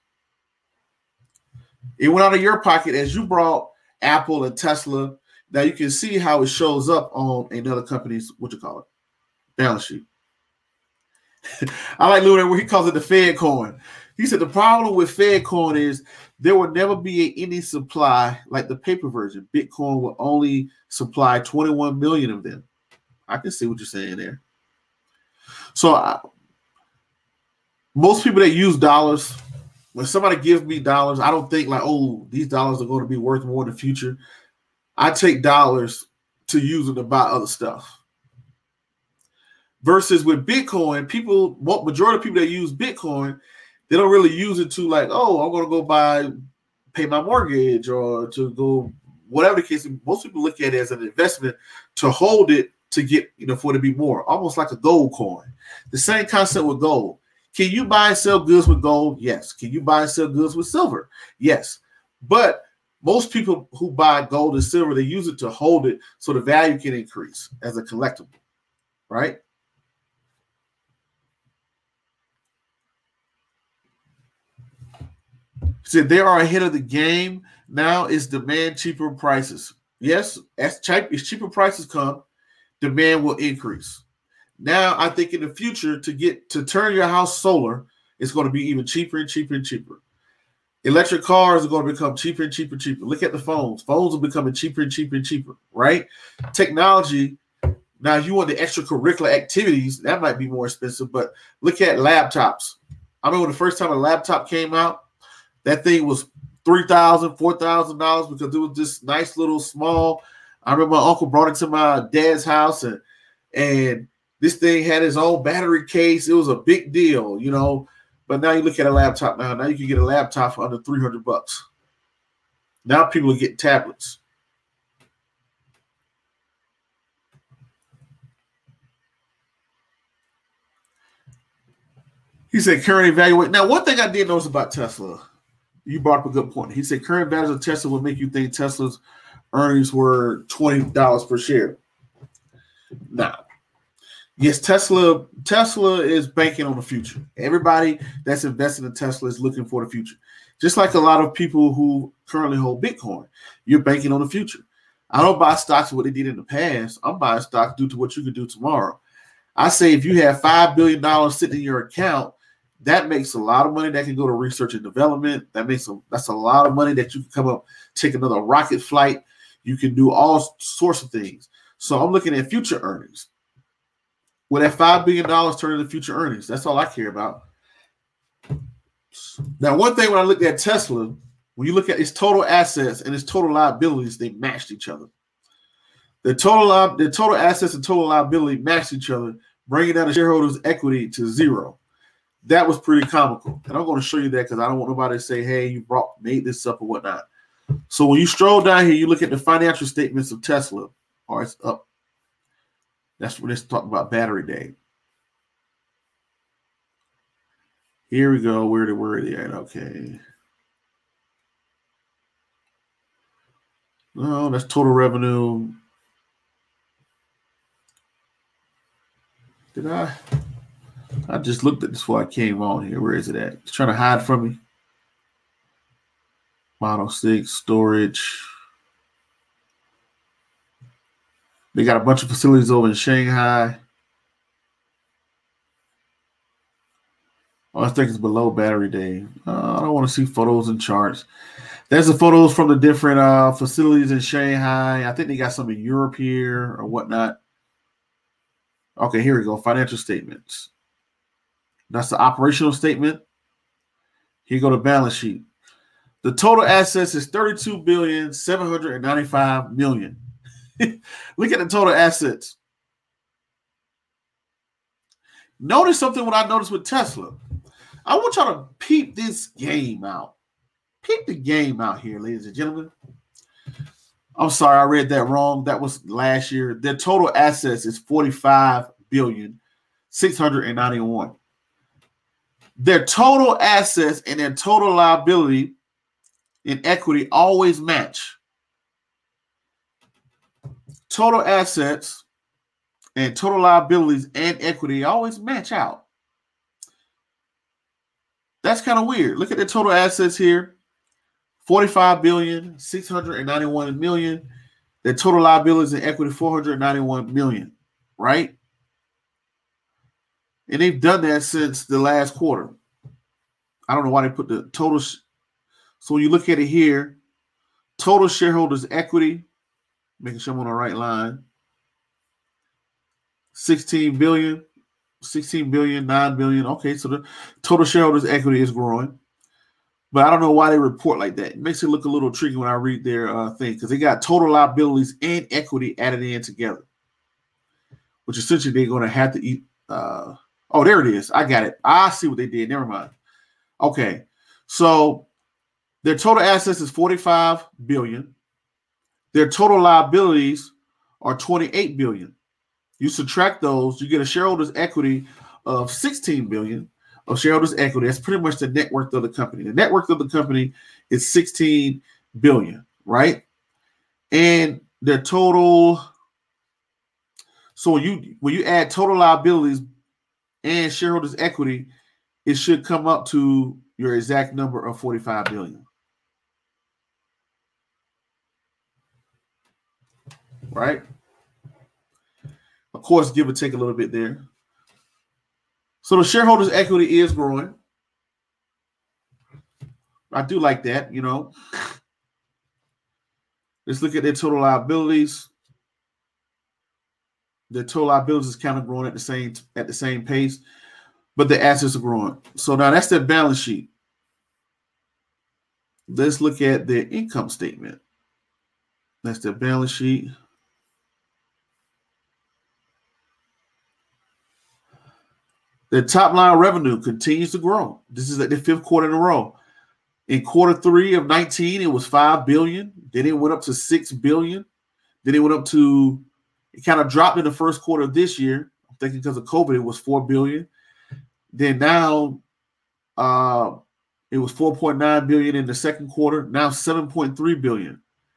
It went out of your pocket as you brought Apple and Tesla. Now you can see how it shows up on another company's, balance sheet. I like Lou where he calls it the Fed coin. He said the problem with Fed coin is there will never be any supply like the paper version. Bitcoin will only supply 21 million of them. I can see what you're saying there. So most people that use dollars, when somebody gives me dollars, I don't think like, oh, these dollars are going to be worth more in the future. I take dollars to use them to buy other stuff. Versus with Bitcoin, majority of people that use Bitcoin, they don't really use it to like, oh, I'm going to go buy pay my mortgage or to go whatever the case. Most people look at it as an investment to hold it to get, for it to be more, almost like a gold coin. The same concept with gold. Can you buy and sell goods with gold? Yes. Can you buy and sell goods with silver? Yes. But most people who buy gold and silver, they use it to hold it so the value can increase as a collectible, right? Said they are ahead of the game. Now it's demand cheaper prices. Yes, as cheaper prices come, demand will increase. Now I think in the future to turn your house solar, it's going to be even cheaper and cheaper and cheaper. Electric cars are going to become cheaper and cheaper and cheaper. Look at the phones. Phones are becoming cheaper and cheaper and cheaper, right? Technology. Now, if you want the extracurricular activities, that might be more expensive, but look at laptops. I remember the first time a laptop came out, that thing was $3,000, $4,000 because it was this nice little small. I remember my uncle brought it to my dad's house, and this thing had its own battery case. It was a big deal, But now you look at a laptop now. Now you can get a laptop for under $300. Now people are getting tablets. He said current evaluation. Now, one thing I did notice about Tesla, you brought up a good point. He said current values of Tesla would make you think Tesla's earnings were $20 per share. Now, yes, Tesla is banking on the future. Everybody that's invested in Tesla is looking for the future. Just like a lot of people who currently hold Bitcoin, you're banking on the future. I don't buy stocks what they did in the past. I'm buying stocks due to what you can do tomorrow. I say if you have $5 billion sitting in your account, that makes a lot of money that can go to research and development. That's a lot of money that you can come up, take another rocket flight. You can do all sorts of things. So I'm looking at future earnings. Will that $5 billion turn into future earnings? That's all I care about. Now, one thing when I looked at Tesla, when you look at its total assets and its total liabilities, they matched each other. The total assets and total liability matched each other, bringing down the shareholders' equity to zero. That was pretty comical. And I'm going to show you that because I don't want nobody to say, hey, you made this up or whatnot. So when you stroll down here, you look at the financial statements of Tesla. Or it's up. That's when it's talking about battery day. Here we go. Where are they at? Okay. No, that's total revenue. Did I just looked at this before I came on here. Where is it at? It's trying to hide from me. Model 6, storage. They got a bunch of facilities over in Shanghai. Oh, I think it's below battery day. I don't want to see photos and charts. There's the photos from the different facilities in Shanghai. I think they got some in Europe here or whatnot. Okay, here we go. Financial statements. That's the operational statement. Here you go to balance sheet. The total assets is $32,795,000,000. Look at the total assets. Notice something what I noticed with Tesla. I want y'all to peep this game out. Peep the game out here, ladies and gentlemen. I'm sorry, I read that wrong. That was last year. Their total assets is $45,691,000,000. Their total assets and their total liability and equity always match. Total assets and total liabilities and equity always match out. That's kind of weird. Look at the total assets here. $45,691,000,000. The total liabilities and equity, $491 million, right? And they've done that since the last quarter. I don't know why they put the total. So when you look at it here, total shareholders' equity, making sure I'm on the right line, 16 billion, 9 billion. Okay, so the total shareholders' equity is growing. But I don't know why they report like that. It makes it look a little tricky when I read their thing because they got total liabilities and equity added in together, which essentially they're going to have to eat. Oh, there it is. I got it. I see what they did. Never mind. Okay, so Their total assets is $45 billion. Their total liabilities are $28 billion. You subtract those, you get a shareholders' equity of $16 billion of shareholders' equity. That's pretty much the net worth of the company. The net worth of the company is $16 billion, right? And their total. So when you add total liabilities and shareholders' equity, it should come up to your exact number of $45 billion. Right? Of course, give or take a little bit there. So the shareholders' equity is growing. I do like that, you know. Let's look at their total liabilities. Their total liabilities is kind of growing at the same pace, but the assets are growing. So now that's their balance sheet. Let's look at their income statement. That's their balance sheet. Their top line revenue continues to grow. This is at the 5th quarter in a row. In quarter 3 of 19, it was $5 billion. Then it went up to $6 billion. Then it went up to, it kind of dropped in the first quarter of this year. I'm thinking because of COVID, it was $4 billion. Then now it was $4.9 billion in the second quarter. Now $7.3 billion.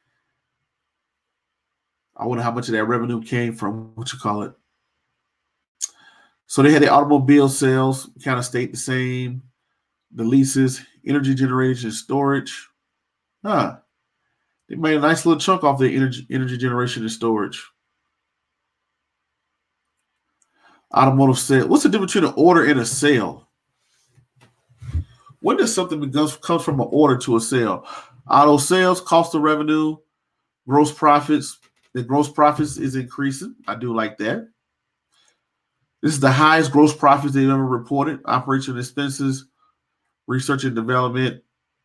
I wonder how much of that revenue came from, So they had the automobile sales kind of stayed the same. The leases, energy generation, storage. They made a nice little chunk off the energy generation and storage. Automotive sale. What's the difference between an order and a sale? When does something comes from an order to a sale? Auto sales, cost of revenue, gross profits. The gross profits is increasing. I do like that. This is the highest gross profits they've ever reported. Operational expenses, research and development,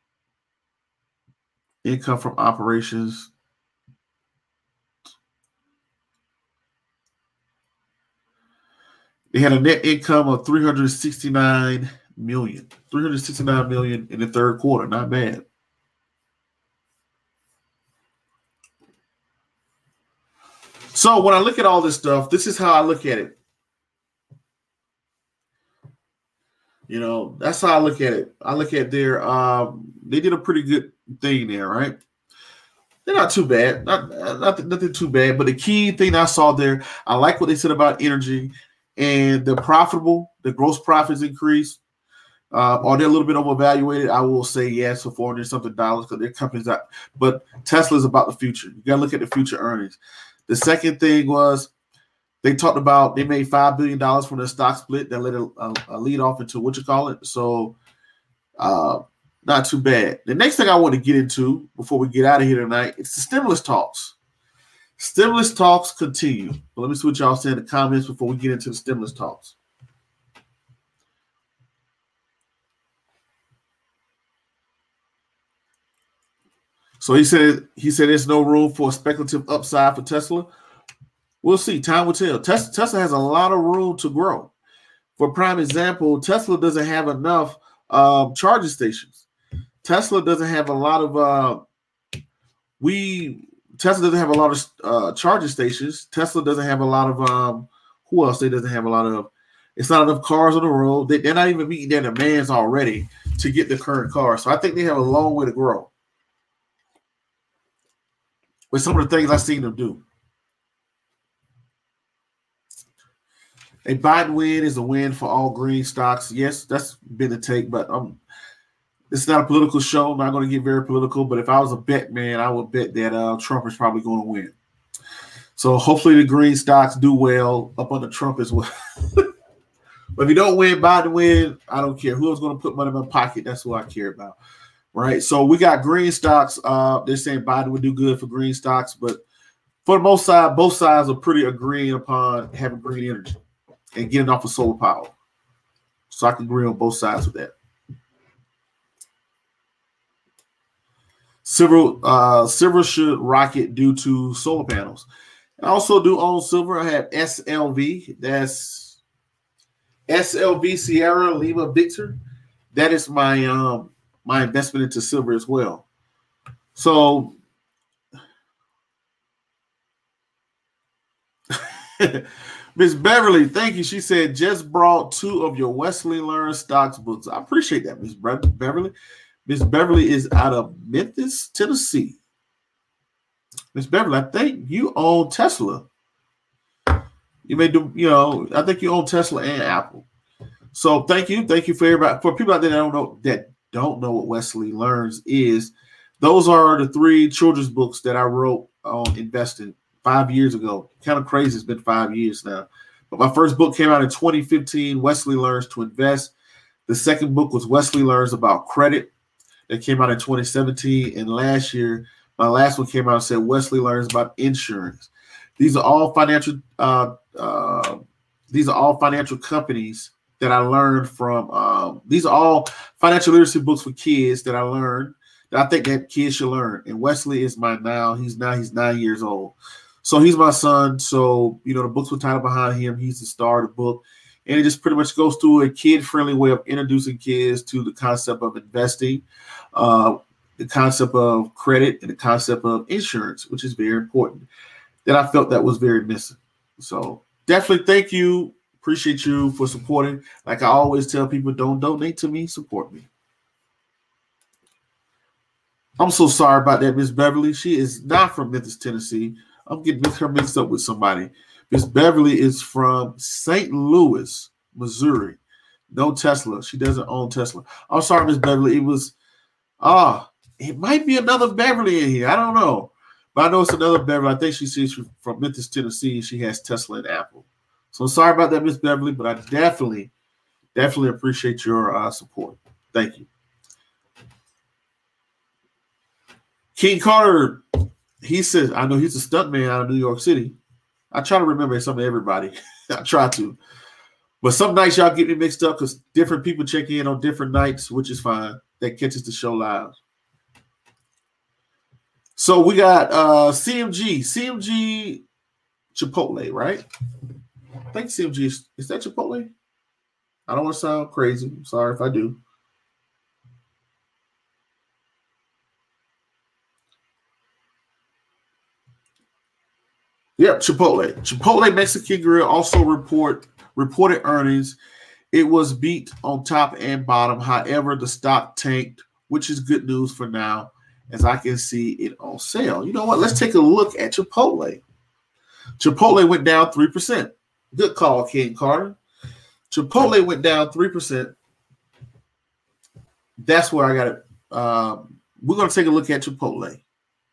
income from operations. They had a net income of $369 million. $369 million in the third quarter. Not bad. So when I look at all this stuff, this is how I look at it. You know, that's how I look at it. I look at their, they did a pretty good thing there, right? They're not too bad. Nothing too bad. But the key thing I saw there, I like what they said about energy and they're profitable. The gross profits increased. Are they a little bit overvaluated? I will say yes for $400 something because their company's out. But Tesla's about the future. You got to look at the future earnings. The second thing was they talked about they made $5 billion from their stock split that let a lead off into So not too bad. The next thing I want to get into before we get out of here tonight, it's the stimulus talks. Stimulus talks continue. But let me see what y'all say in the comments before we get into the stimulus talks. So he said there's no room for a speculative upside for Tesla. We'll see. Time will tell. Tesla has a lot of room to grow. For prime example, Tesla doesn't have enough charging stations. Tesla doesn't have a lot of Tesla doesn't have a lot of charging stations. Tesla doesn't have a lot of who else? They doesn't have a lot of. It's not enough cars on the road. They're not even meeting their demands already to get the current cars. So I think they have a long way to grow with some of the things I've seen them do. A Biden win is a win for all green stocks. Yes, that's been the take, but it's not a political show. I'm not going to get very political, but if I was a bet man, I would bet that Trump is probably going to win. So hopefully the green stocks do well up under Trump as well. But if you don't win, Biden win, I don't care. Who's going to put money in my pocket, that's who I care about. Right? So we got green stocks. They're saying Biden would do good for green stocks, but for the most side, both sides are pretty agreeing upon having green energy and getting off of solar power. So I can agree on both sides with that. Silver should rocket due to solar panels. I also do own silver. I have SLV. That's SLV Sierra Lima Victor. That is my my investment into silver as well. So Miss Beverly, thank you. She said, just brought 2 of your Wesley Learn stocks books. I appreciate that, Miss Beverly. Miss Beverly is out of Memphis, Tennessee. Miss Beverly, I think you own Tesla. You may do, I think you own Tesla and Apple. So thank you for everybody. For people out there that don't know what Wesley Learns is, those are the 3 children's books that I wrote on investing 5 years ago. Kind of crazy. It's been 5 years now. But my first book came out in 2015, Wesley Learns to Invest. The second book was Wesley Learns About Credit. That came out in 2017. And last year, my last one came out and said Wesley Learns About Insurance. These are all financial companies that I learned from. These are all financial literacy books for kids that I learned that I think that kids should learn. And Wesley is he's 9 years old. So he's my son. So, the books were titled behind him. He's the star of the book. And it just pretty much goes through a kid-friendly way of introducing kids to the concept of investing, the concept of credit, and the concept of insurance, which is very important. That I felt that was very missing. So definitely thank you. Appreciate you for supporting. Like I always tell people, don't donate to me, support me. I'm so sorry about that, Miss Beverly. She is not from Memphis, Tennessee. I'm getting her mixed up with somebody. Miss Beverly is from St. Louis, Missouri. No Tesla. She doesn't own Tesla. I'm sorry, Miss Beverly. It might be another Beverly in here. I don't know. But I know it's another Beverly. I think she's from Memphis, Tennessee, and she has Tesla and Apple. So sorry about that, Miss Beverly, but I definitely appreciate your support. Thank you. King Carter, he says, I know he's a stuntman out of New York City. I try to remember some of everybody. I try to. But some nights y'all get me mixed up because different people check in on different nights, which is fine. That catches the show live. So we got CMG Chipotle, right? I think CMG is that Chipotle? I don't want to sound crazy. I'm sorry if I do. Yep, Chipotle. Chipotle Mexican Grill also reported earnings. It was beat on top and bottom. However, the stock tanked, which is good news for now, as I can see it on sale. You know what? Let's take a look at Chipotle. Chipotle went down 3%. Good call, King Carter. Chipotle went down 3%. That's where I got it. We're going to take a look at Chipotle.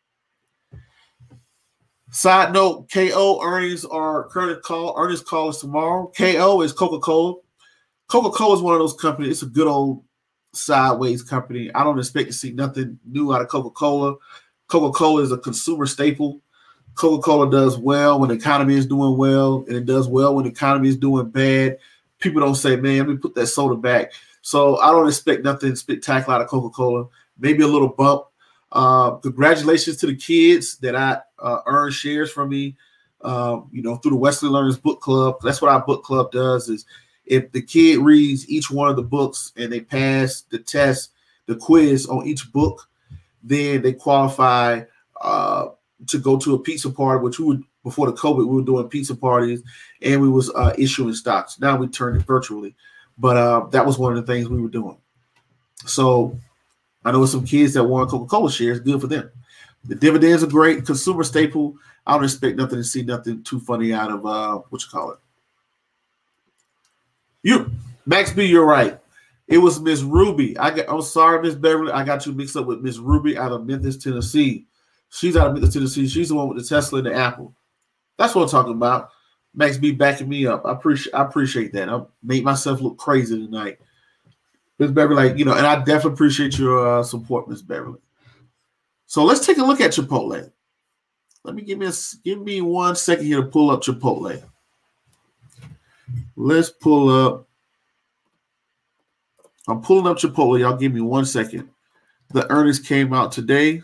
Side note, KO earnings are current call. Earnings call is tomorrow. KO is Coca-Cola. Coca-Cola is one of those companies. It's a good old sideways company. I don't expect to see nothing new out of Coca-Cola. Coca-Cola is a consumer staple. Coca-Cola does well when the economy is doing well, and it does well when the economy is doing bad. People don't say, man, let me put that soda back. So I don't expect nothing spectacular out of Coca-Cola. Maybe a little bump. Congratulations to the kids that I earned shares from me, through the Wesley Learners Book Club. That's what our book club does is if the kid reads each one of the books and they pass the test, the quiz on each book, then they qualify to go to a pizza party, which before the COVID, we were doing pizza parties and we was issuing stocks. Now we turned it virtually, but that was one of the things we were doing. So I know some kids that want Coca-Cola shares, good for them. The dividends are great, consumer staple. I don't expect nothing to see nothing too funny out of Max B, you're right. It was Miss Ruby. I'm sorry, Miss Beverly. I got you mixed up with Miss Ruby out of Memphis, Tennessee. She's out of Memphis, Tennessee. She's the one with the Tesla and the Apple. That's what I'm talking about. Max B backing me up. I appreciate that. I made myself look crazy tonight. Miss Beverly, and I definitely appreciate your support, Miss Beverly. So let's take a look at Chipotle. Let me give me 1 second here to pull up Chipotle. Let's pull up. I'm pulling up Chipotle. Y'all give me 1 second. The earnings came out today.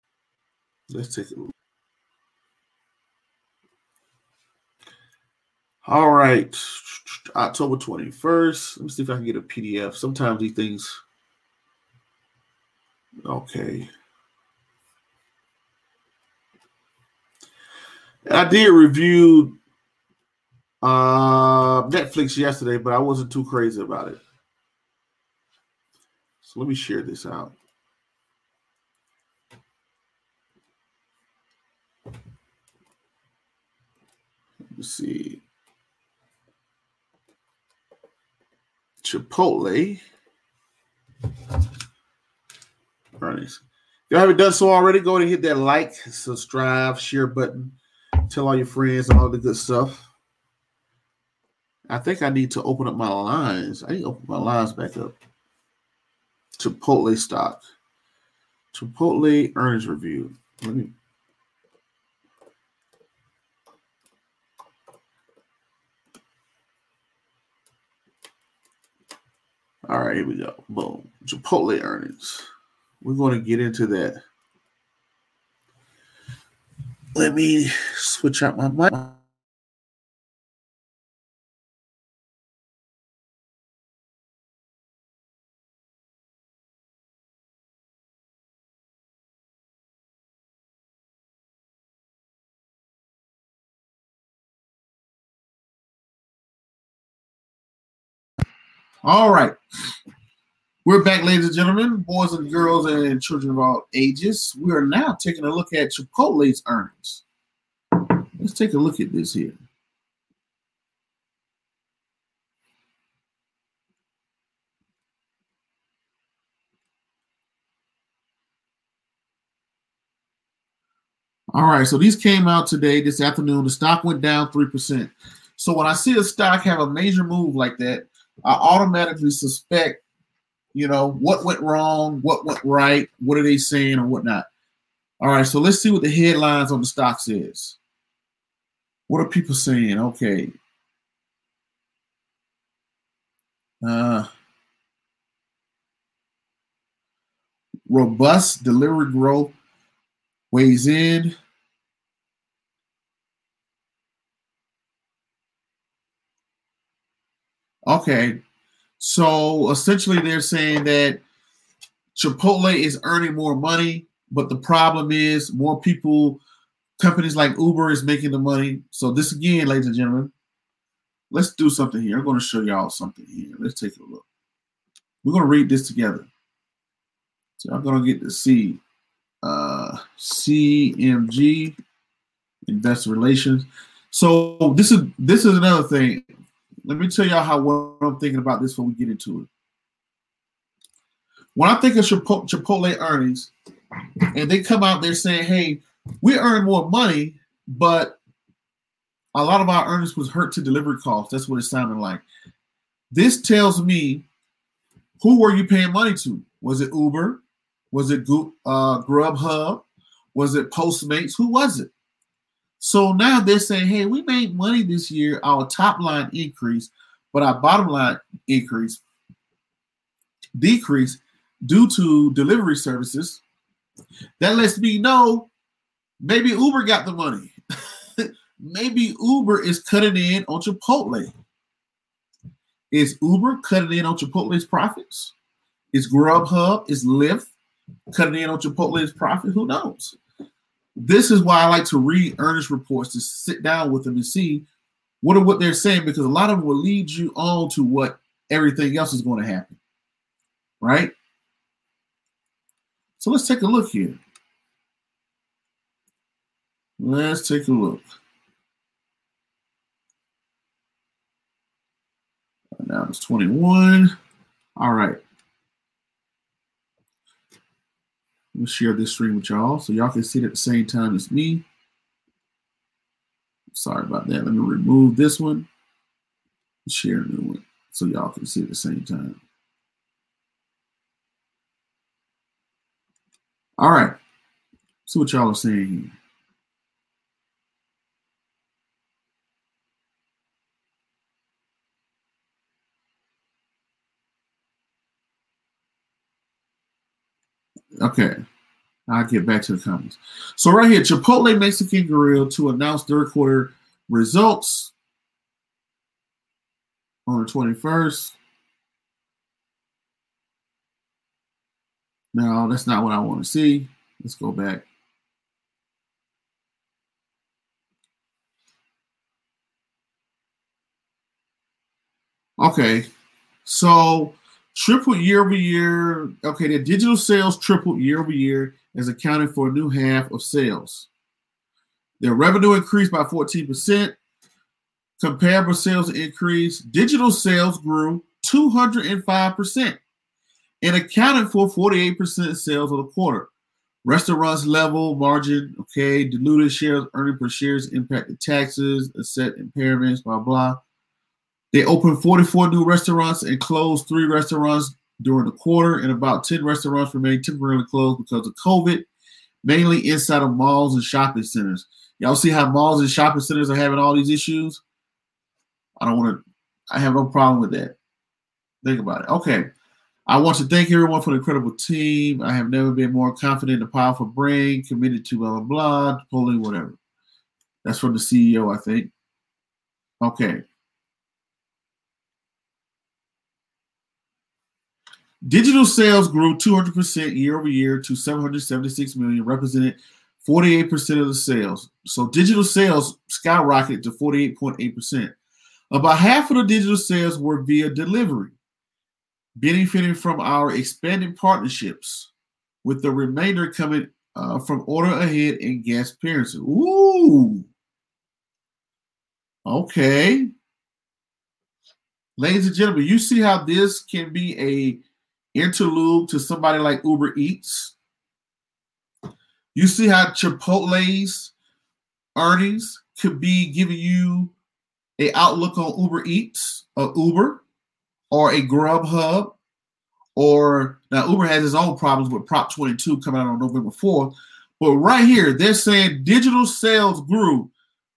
Let's take a look. All right. October 21st. Let me see if I can get a PDF. Sometimes these things. Okay. I did review Netflix yesterday, but I wasn't too crazy about it. So let me share this out. Let's see. Chipotle earnings. If you haven't done so already, go ahead and hit that like, subscribe, share button. Tell all your friends and all the good stuff. I think I need to open up my lines. I need to open my lines back up. Chipotle stock. Chipotle earnings review. Let me. All right, here we go. Boom. Chipotle earnings. We're going to get into that. Let me switch out my mic. All right. We're back, ladies and gentlemen, boys and girls, and children of all ages. We are now taking a look at Chipotle's earnings. Let's take a look at this here. All right, so these came out today, this afternoon. The stock went down 3%. So when I see a stock have a major move like that, I automatically suspect, what went wrong, what went right, what are they saying, or whatnot. All right, so let's see what the headlines on the stock says. What are people saying? Okay. Robust delivery growth weighs in. Okay. So essentially they're saying that Chipotle is earning more money, but the problem is more people, companies like Uber is making the money. So this again, ladies and gentlemen, let's do something here. I'm going to show y'all something here. Let's take a look. We're going to read this together. So I'm going to get to see CMG Investor Relations. So this is another thing. Let me tell y'all what I'm thinking about this before we get into it. When I think of Chipotle earnings, and they come out there saying, "Hey, we earn more money, but a lot of our earnings was hurt to delivery costs." That's what it sounded like. This tells me, who were you paying money to? Was it Uber? Was it Grubhub? Was it Postmates? Who was it? So now they're saying, hey, we made money this year. Our top line increased, but our bottom line decreased due to delivery services. That lets me know maybe Uber got the money. Maybe Uber is cutting in on Chipotle. Is Uber cutting in on Chipotle's profits? Is Grubhub, is Lyft cutting in on Chipotle's profit? Who knows? This is why I like to read earnings reports, to sit down with them and see what they're saying, because a lot of them will lead you on to what everything else is going to happen, right? So let's take a look here. Let's take a look. Now it's 21. All right. Let me share this screen with y'all so y'all can see it at the same time as me. Sorry about that. Let me remove this one. Share a new one so y'all can see it at the same time. All right. See what y'all are saying here. Okay. I'll get back to the comments. So right here, Chipotle Mexican Grill to announce third quarter results. on the 21st. No, that's not what I want to see. Let's go back. Okay, so tripled year over year. Okay, the digital sales tripled year over year, as accounting for a new half of sales. Their revenue increased by 14%. Comparable sales increased. Digital sales grew 205% and accounted for 48% of sales of the quarter. Restaurants level margin, okay, diluted shares, earning per shares, impacted taxes, asset impairments, blah, blah. They opened 44 new restaurants and closed 3 restaurants during the quarter, and about 10 restaurants remained temporarily closed because of COVID, mainly inside of malls and shopping centers. Y'all see how malls and shopping centers are having all these issues? I have no problem with that. Think about it. Okay. I want to thank everyone for the incredible team. I have never been more confident in a powerful brain, committed to blah, blah, blah, polling, whatever. That's from the CEO, I think. Okay. Digital sales grew 200% year over year to 776 million, represented 48% of the sales. So digital sales skyrocketed to 48.8%. About half of the digital sales were via delivery, benefiting from our expanded partnerships, with the remainder coming from order ahead and guest appearances. Ooh. Okay. Ladies and gentlemen, you see how this can be a interlude to somebody like Uber Eats. You see how Chipotle's earnings could be giving you an outlook on Uber Eats or Uber or a Grubhub, or now Uber has its own problems with Prop 22 coming out on November 4th. But right here, they're saying digital sales grew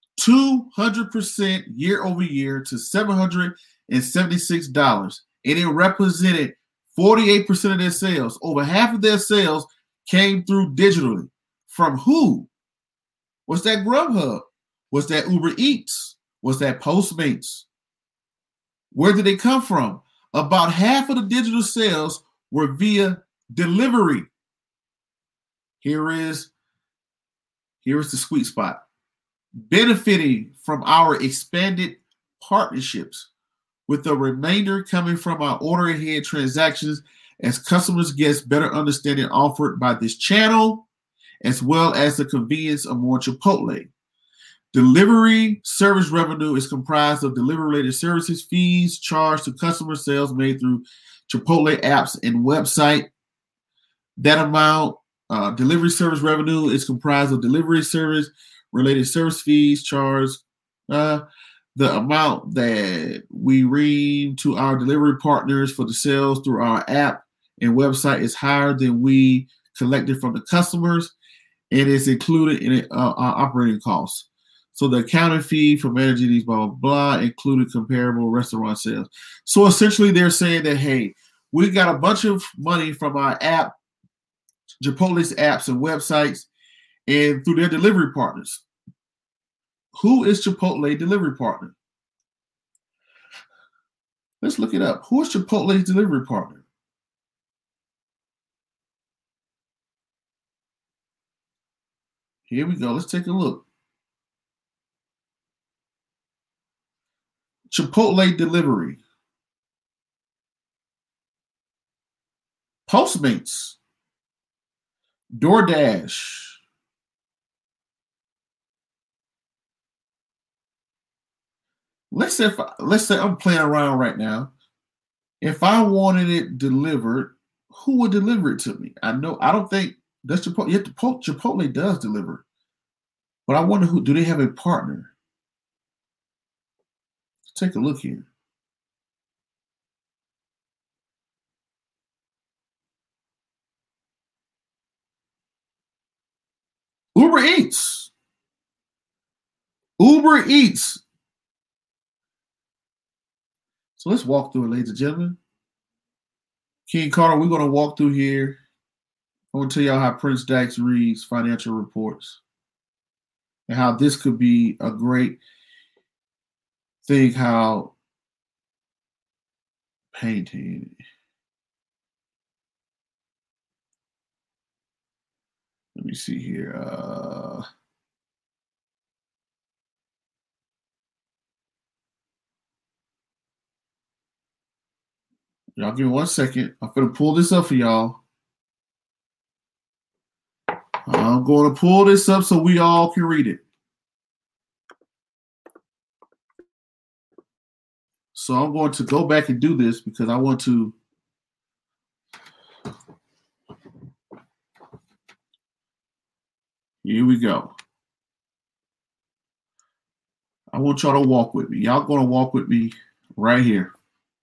200% year over year to $776, and it represented 48% of their sales. Over half of their sales came through digitally. From who? Was that Grubhub? Was that Uber Eats? Was that Postmates? Where did they come from? About half of the digital sales were via delivery. Here is the sweet spot. Benefiting from our expanded partnerships, with the remainder coming from our order ahead transactions as customers get better understanding offered by this channel, as well as the convenience of more Chipotle. Delivery service revenue is comprised of delivery-related services, fees charged to customer sales made through Chipotle apps and website. That amount, delivery service revenue is comprised of delivery service-related service fees charged. The amount that we read to our delivery partners for the sales through our app and website is higher than we collected from the customers, and it's included in our operating costs. So the accounting fee for managing these blah, blah, blah included comparable restaurant sales. So essentially they're saying that, hey, we got a bunch of money from our app, Chipotle's apps and websites, and through their delivery partners. Who is Chipotle delivery partner? Let's look it up. Who is Chipotle's delivery partner? Here we go. Let's take a look. Chipotle delivery. Postmates. DoorDash. Let's say I'm playing around right now. If I wanted it delivered, who would deliver it to me? I don't think that's Chipotle. Yet Chipotle does deliver. But I wonder do they have a partner? Let's take a look here. Uber Eats. Uber Eats. So let's walk through it, ladies and gentlemen. King Carter, we're going to walk through here. I want to tell y'all how Prince Dykes reads financial reports and how this could be a great thing, how painting. Let me see here. Y'all give me 1 second. I'm going to pull this up for y'all. I'm going to pull this up so we all can read it. So I'm going to go back and do this because I want to. Here we go. I want y'all to walk with me. Y'all going to walk with me right here.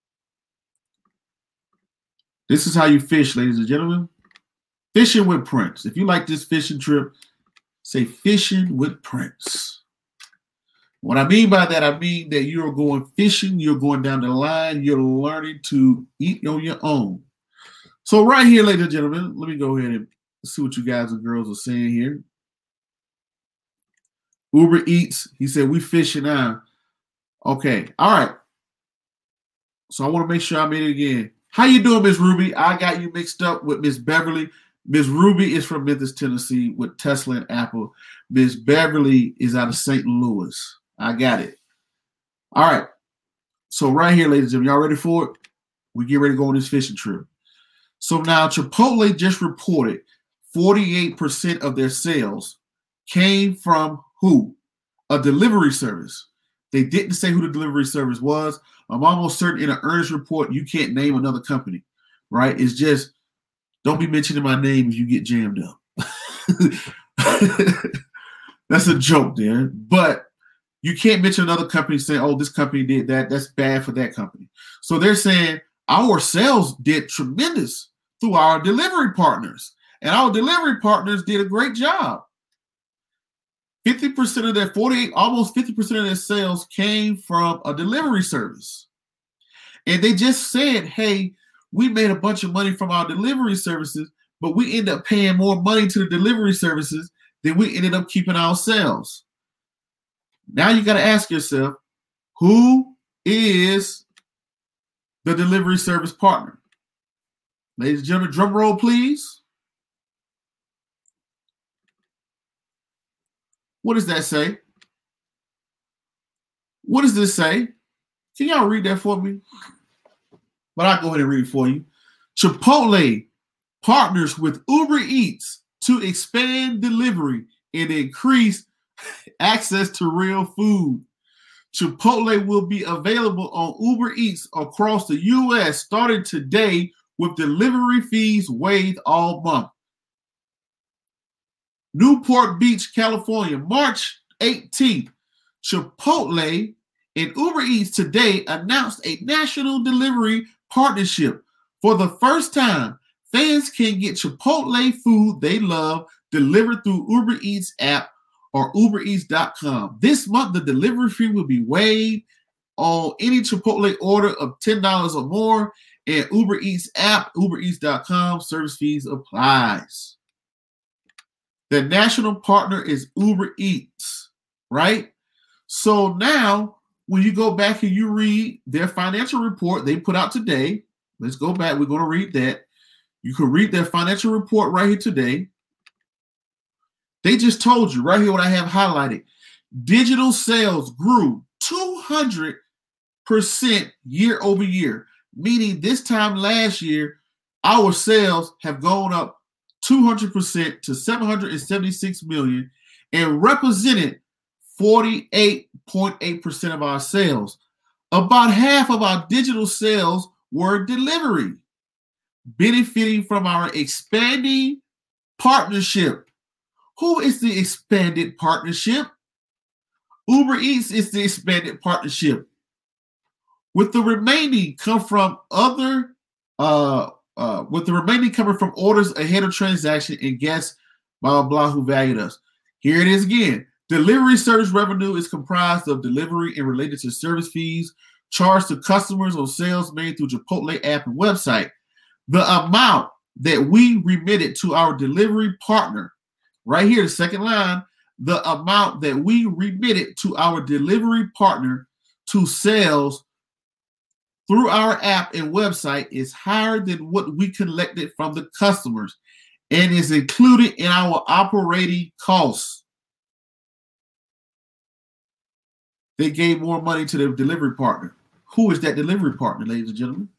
This is how you fish, ladies and gentlemen. Fishing with Prince. If you like this fishing trip, say fishing with Prince. What I mean by that, I mean that you're going fishing, you're going down the line, you're learning to eat on your own. So right here, ladies and gentlemen, let me go ahead and see what you guys and girls are saying here. Uber Eats, he said, we fishing now. Okay, all right. So I want to make sure I made it again. How you doing, Miss Ruby? I got you mixed up with Miss Beverly. Miss Ruby is from Memphis, Tennessee with Tesla and Apple. Miss Beverly is out of St. Louis. I got it. All right. So right here, ladies and gentlemen, y'all ready for it? We get ready to go on this fishing trip. So now Chipotle just reported 48% of their sales came from who? A delivery service. They didn't say who the delivery service was. I'm almost certain in an earnings report, you can't name another company, right? It's just, don't be mentioning my name if you get jammed up. That's a joke there. But you can't mention another company saying, oh, this company did that. That's bad for that company. So they're saying our sales did tremendous through our delivery partners. And our delivery partners did a great job. 50% of their 48, almost 50% of their sales came from a delivery service. And they just said, hey, we made a bunch of money from our delivery services, but we ended up paying more money to the delivery services than we ended up keeping ourselves. Now you got to ask yourself, who is the delivery service partner? Ladies and gentlemen, drum roll, please. What does that say? What does this say? Can y'all read that for me? But I'll go ahead and read it for you. Chipotle partners with Uber Eats to expand delivery and increase access to real food. Chipotle will be available on Uber Eats across the U.S. starting today with delivery fees waived all month. Newport Beach, California, March 18th. Chipotle and Uber Eats today announced a national delivery partnership. For the first time, fans can get Chipotle food they love delivered through Uber Eats app or UberEats.com. This month, the delivery fee will be waived on any Chipotle order of $10 or more, and Uber Eats app, UberEats.com, service fees applies. The national partner is Uber Eats, right? So now, when you go back and you read their financial report they put out today, let's go back. We're going to read that. You can read their financial report right here today. They just told you right here what I have highlighted. Digital sales grew 200% year over year, meaning this time last year, our sales have gone up 200% to $776 million and represented 48.8% of our sales. About half of our digital sales were delivery, benefiting from our expanding partnership. Who is the expanded partnership? Uber Eats is the expanded partnership. With the remaining come from other with the remaining coming from orders ahead of transaction and guests, blah, blah, blah, who valued us. Here it is again. Delivery service revenue is comprised of delivery and related to service fees charged to customers on sales made through Chipotle app and website. The amount that we remitted to our delivery partner, right here, the second line, the amount that we remitted to our delivery partner to sales through our app and website is higher than what we collected from the customers and is included in our operating costs. They gave more money to their delivery partner. Who is that delivery partner, ladies and gentlemen?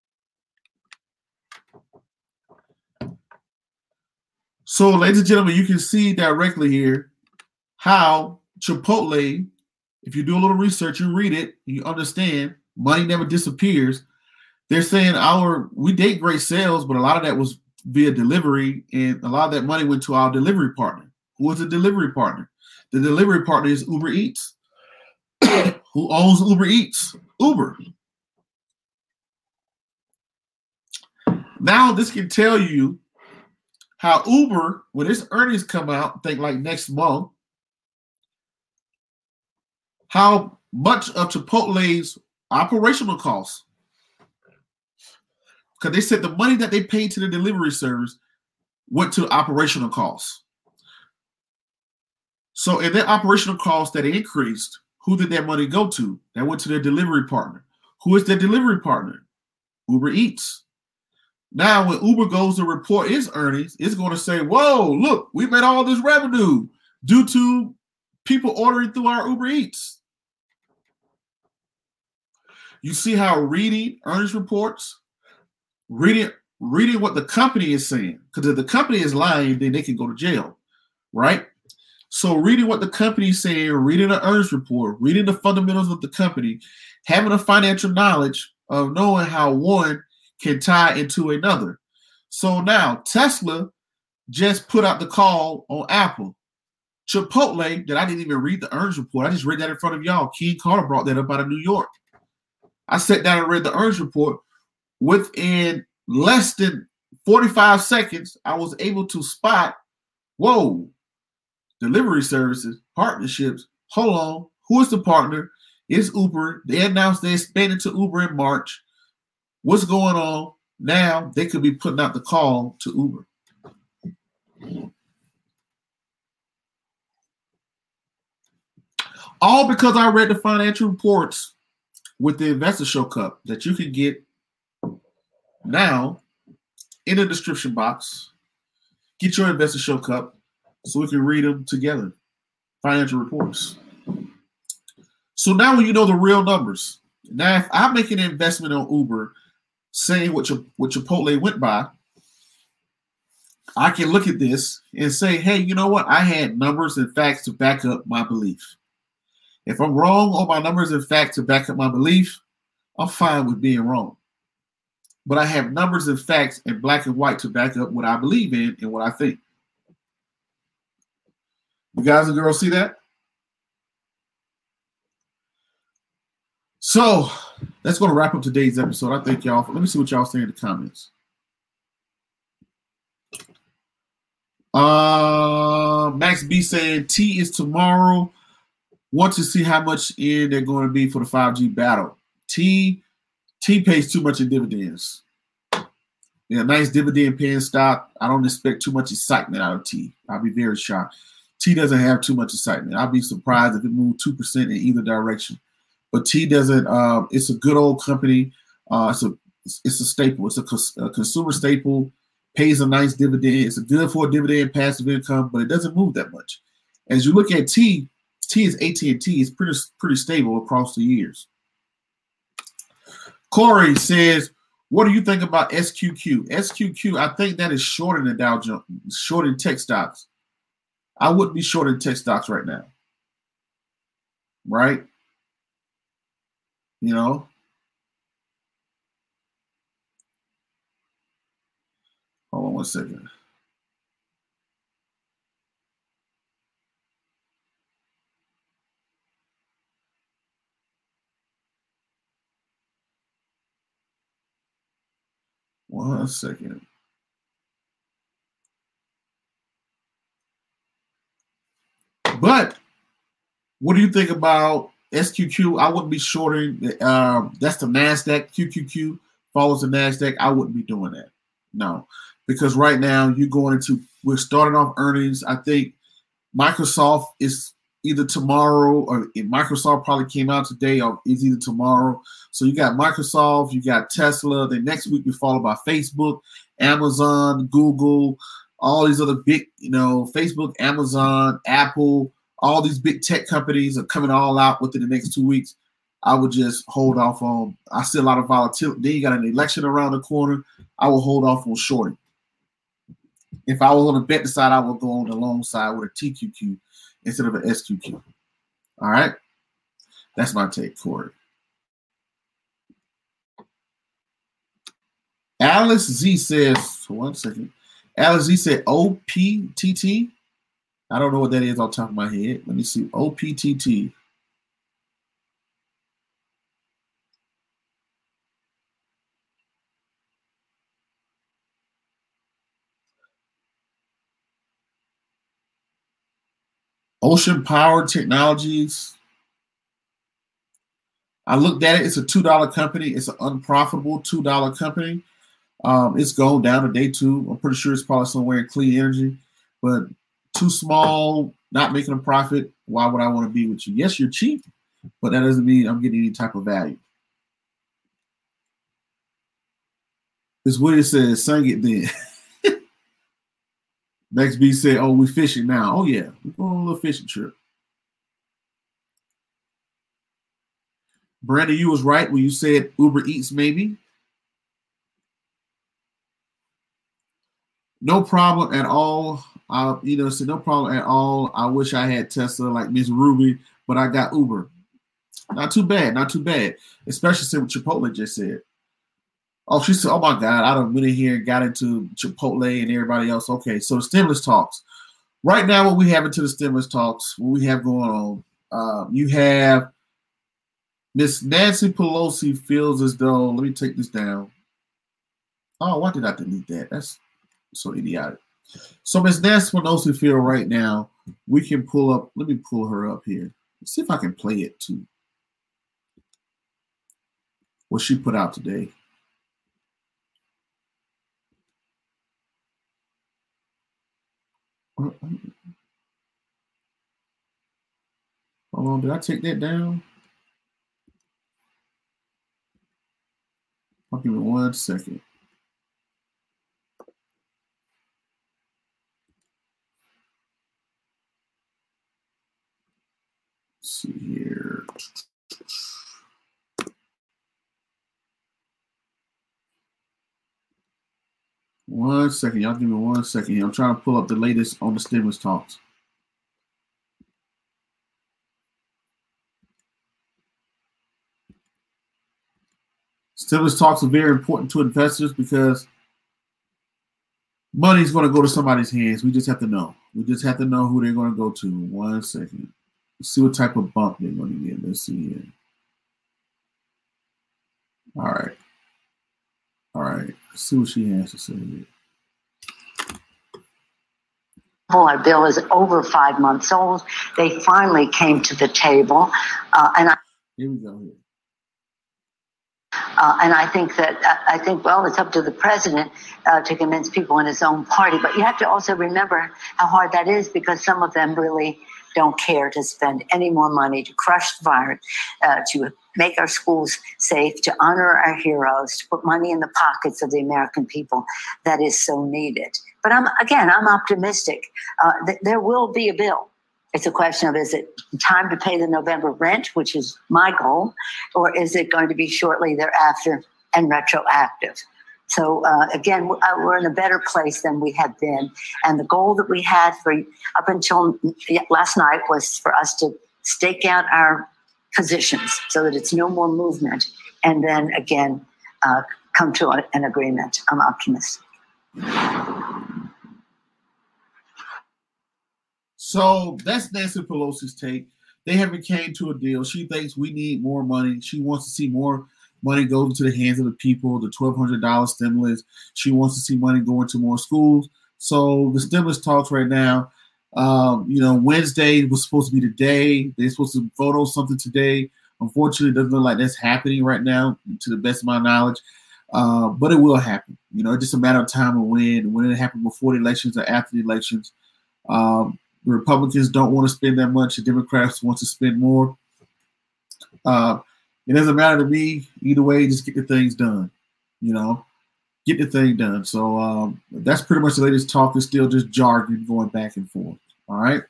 So, ladies and gentlemen, you can see directly here how Chipotle, if you do a little research, you read it, you understand, money never disappears. They're saying we did great sales, but a lot of that was via delivery, and a lot of that money went to our delivery partner. Who is the delivery partner? The delivery partner is Uber Eats. Who owns Uber Eats? Uber. Now this can tell you how Uber, when its earnings come out, think like next month, how much of Chipotle's operational costs, because they said the money that they paid to the delivery service went to operational costs. So in their operational costs that increased, who did that money go to? That went to their delivery partner. Who is their delivery partner? Uber Eats. Now, when Uber goes to report its earnings, it's going to say, whoa, look, we made all this revenue due to people ordering through our Uber Eats. You see how reading earnings reports, reading what the company is saying, because if the company is lying, then they can go to jail, right? So reading what the company is saying, reading the earnings report, reading the fundamentals of the company, having a financial knowledge of knowing how one can tie into another. So now Tesla just put out the call on Apple. Chipotle, that I didn't even read the earnings report. I just read that in front of y'all. King Carter brought that up out of New York. I sat down and read the earnings report. Within less than 45 seconds, I was able to spot, whoa, delivery services, partnerships. Hold on. Who is the partner? It's Uber. They announced they expanded to Uber in March. What's going on? Now they could be putting out the call to Uber. All because I read the financial reports with the Investor Show Cup that you can get now in the description box. Get your Investor Show Cup so we can read them together. Financial reports. So now when you know the real numbers, now if I'm making an investment on Uber, saying what Chipotle went by, I can look at this and say, hey, you know what? I had numbers and facts to back up my belief. If I'm wrong on my numbers and facts to back up my belief, I'm fine with being wrong. But I have numbers and facts in black and white to back up what I believe in and what I think. You guys and girls see that? So that's going to wrap up today's episode. I thank y'all. Let me see what y'all say in the comments. Max B saying T is tomorrow. Want to see how much in they're going to be for the 5G battle. T pays too much in dividends. Yeah, nice dividend paying stock. I don't expect too much excitement out of T. I'll be very shocked. T doesn't have too much excitement. I'll be surprised if it moved 2% in either direction. But T doesn't. It's a good old company. It's a staple. It's a consumer staple. Pays a nice dividend. It's good for a dividend passive income, but it doesn't move that much. As you look at T is AT&T. It's pretty stable across the years. Corey says, what do you think about SQQ? SQQ, I think that is shorting the Dow Jones, shorting tech stocks. I wouldn't be shorting tech stocks right now. Right? You know? Hold on one second. One second. But what do you think about SQQ? I wouldn't be shorting. That's the NASDAQ. QQQ follows the NASDAQ. I wouldn't be doing that. No. Because right now we're starting off earnings. I think Microsoft is either tomorrow or Microsoft probably came out today, or it's either tomorrow. So you got Microsoft, you got Tesla. Then next week you're followed by Facebook, Amazon, Google, all these other big, Facebook, Amazon, Apple, all these big tech companies are coming all out within the next 2 weeks. I would just hold off on. I see a lot of volatility. Then you got an election around the corner. I will hold off on shorting. If I was on the bet side, I would go on the long side with a TQQ instead of an SQQ. All right? That's my take, Corey. Alice Z says, for 1 second. Alice Z said OPTT. I don't know what that is off the top of my head. Let me see. OPTT. Ocean Power Technologies. I looked at it. It's a $2 company. It's an unprofitable $2 company. It's going down to day 2. I'm pretty sure it's probably somewhere in clean energy, but too small, not making a profit. Why would I want to be with you? Yes, you're cheap, but that doesn't mean I'm getting any type of value. This William says, "Sing it then." Max B said, "Oh, we fishing now." Oh yeah, we're going on a little fishing trip. Brandon, you was right when you said Uber Eats, maybe. No problem at all. So no problem at all. I wish I had Tesla like Miss Ruby, but I got Uber. Not too bad, not too bad. Especially since what Chipotle just said. Oh, she said, "Oh my God, I went in here and got into Chipotle and everybody else." Okay, so the stimulus talks. Right now, what we have into the stimulus talks, what we have going on, you have Miss Nancy Pelosi feels as though, let me take this down. Oh, why did I delete that? That's so idiotic. So Miss Nancy Pelosi feel right now, we can pull up, let me pull her up here. Let's see if I can play it too. What she put out today. Hold on, did I take that down? I'll give me 1 second. Let's see here. One second, y'all give me 1 second here. I'm trying to pull up the latest on the stimulus talks. Stimulus talks are very important to investors because money is going to go to somebody's hands. We just have to know. We just have to know who they're going to go to. 1 second. Let's see what type of bump they're going to get. Let's see here. All right. All right. Let's see what she has to say here. Our bill is over 5 months old. They finally came to the table. Here we go. Here. And I think, well, it's up to the president to convince people in his own party. But you have to also remember how hard that is, because some of them really don't care to spend any more money to crush the virus, to make our schools safe, to honor our heroes, to put money in the pockets of the American people that is so needed. But I'm optimistic. There will be a bill. It's a question of, is it time to pay the November rent, which is my goal, or is it going to be shortly thereafter and retroactive? So again, we're in a better place than we have been. And the goal that we had for up until last night was for us to stake out our positions so that it's no more movement, and then again come to an agreement. I'm optimistic. So that's Nancy Pelosi's take. They haven't came to a deal. She thinks we need more money. She wants to see more money go into the hands of the people, the $1,200 stimulus. She wants to see money go into more schools. So the stimulus talks right now, Wednesday was supposed to be the day. They're supposed to vote on something today. Unfortunately, it doesn't look like that's happening right now, to the best of my knowledge. But it will happen. It's just a matter of time and when it happens before the elections or after the elections. The Republicans don't want to spend that much. The Democrats want to spend more. It doesn't matter to me. Either way, just get the things done. Get the thing done. So that's pretty much the latest talk. Is still just jargon going back and forth. All right.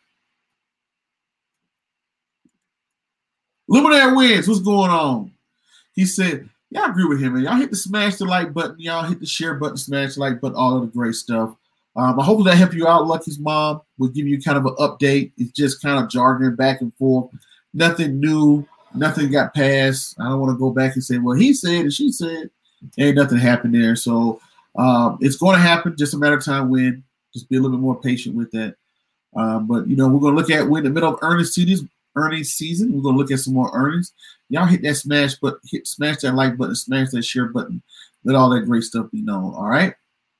Luminaire wins. What's going on? He said, "Yeah, I agree with him. And y'all hit the smash the like button. Y'all hit the share button, smash the like button, all of the great stuff. I hope that helped you out. Lucky's mom will give you kind of an update. It's just kind of jargon back and forth. Nothing new. Nothing got passed. I don't want to go back and say, well, he said and she said. Ain't nothing happened there. So it's going to happen. Just a matter of time when. Just be a little bit more patient with that. But, we're going to look at, we're in the middle of earnings season. We're going to look at some more earnings. Y'all hit that smash button, smash that like button, smash that share button. Let all that great stuff be known. All right.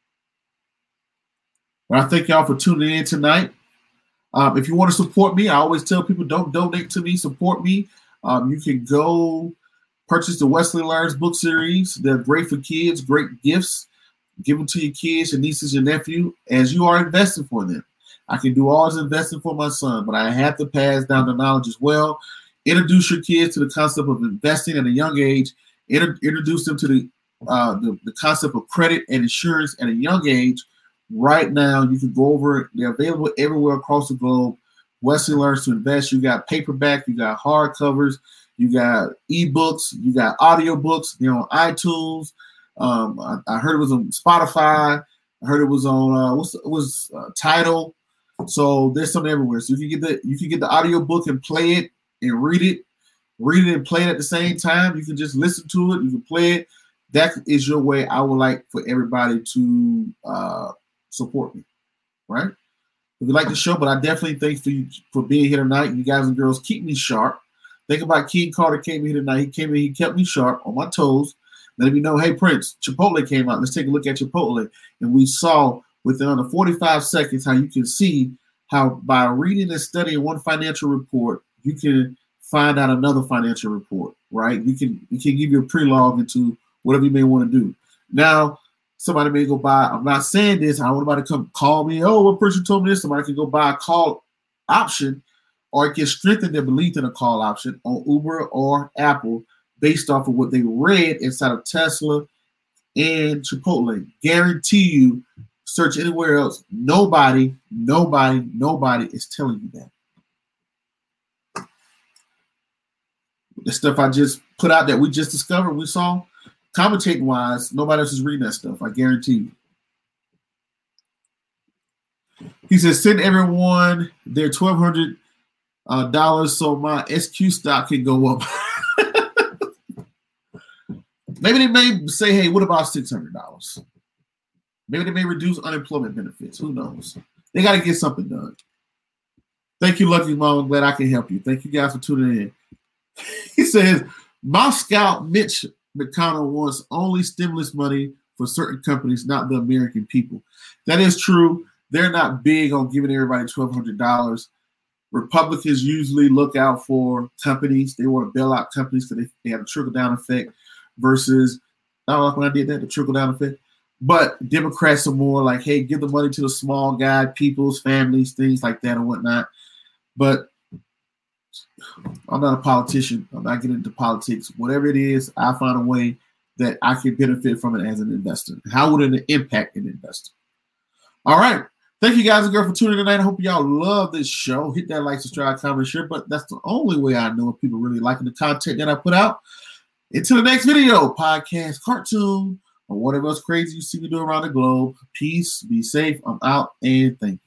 But I thank y'all for tuning in tonight. If you want to support me, I always tell people don't donate to me, support me. You can go purchase the Wesley Learns book series. They're great for kids, great gifts. Give them to your kids, your nieces, your nephew, as you are investing for them. I can do all this investing for my son, but I have to pass down the knowledge as well. Introduce your kids to the concept of investing at a young age. Introduce them to the concept of credit and insurance at a young age. Right now, you can go over it. They're available everywhere across the globe. Wesley Learns to Invest. You got paperback, you got hardcovers, you got ebooks, you got audiobooks. They're on iTunes. I heard it was on Spotify. I heard it was on Tidal. So there's something everywhere. So you can get the audiobook and play it and read it and play it at the same time. You can just listen to it. You can play it. That is your way. I would like for everybody to support me, right? If you like the show, but I definitely thank you for being here tonight. You guys and girls keep me sharp. Think about King Carter came here tonight. He came in, he kept me sharp on my toes. Let me know, hey, Prince, Chipotle came out. Let's take a look at Chipotle. And we saw within under 45 seconds how you can see how by reading and studying one financial report, you can find out another financial report, right? You can give you a pre-log into whatever you may want to do. Now, somebody may go buy, I'm not saying this, I don't want anybody to come call me, oh, what person told me this? Somebody can go buy a call option, or it can strengthen their belief in a call option on Uber or Apple based off of what they read inside of Tesla and Chipotle. Guarantee you, search anywhere else, nobody is telling you that. The stuff I just put out that we just discovered, we saw, commentating wise, nobody else is reading that stuff. I guarantee you. He says, send everyone their $1,200 so my SQ stock can go up. Maybe they may say, hey, what about $600? Maybe they may reduce unemployment benefits. Who knows? They got to get something done. Thank you, Lucky Mom. I'm glad I can help you. Thank you guys for tuning in. He says, my scout Mitch McConnell wants only stimulus money for certain companies, not the American people. That is true. They're not big on giving everybody $1,200. Republicans usually look out for companies. They want to bail out companies because they have a trickle-down effect versus, I don't like when I did that, the trickle-down effect. But Democrats are more like, hey, give the money to the small guy, people's families, things like that and whatnot. But I'm not a politician. I'm not getting into politics. Whatever it is, I find a way that I can benefit from it as an investor. How would it impact an investor? All right. Thank you guys and girls for tuning in tonight. I hope y'all love this show. Hit that like, subscribe, comment, share. But that's the only way I know if people really liking the content that I put out. Until the next video, podcast, cartoon, or whatever else crazy you see me do around the globe. Peace, be safe. I'm out, and thank you.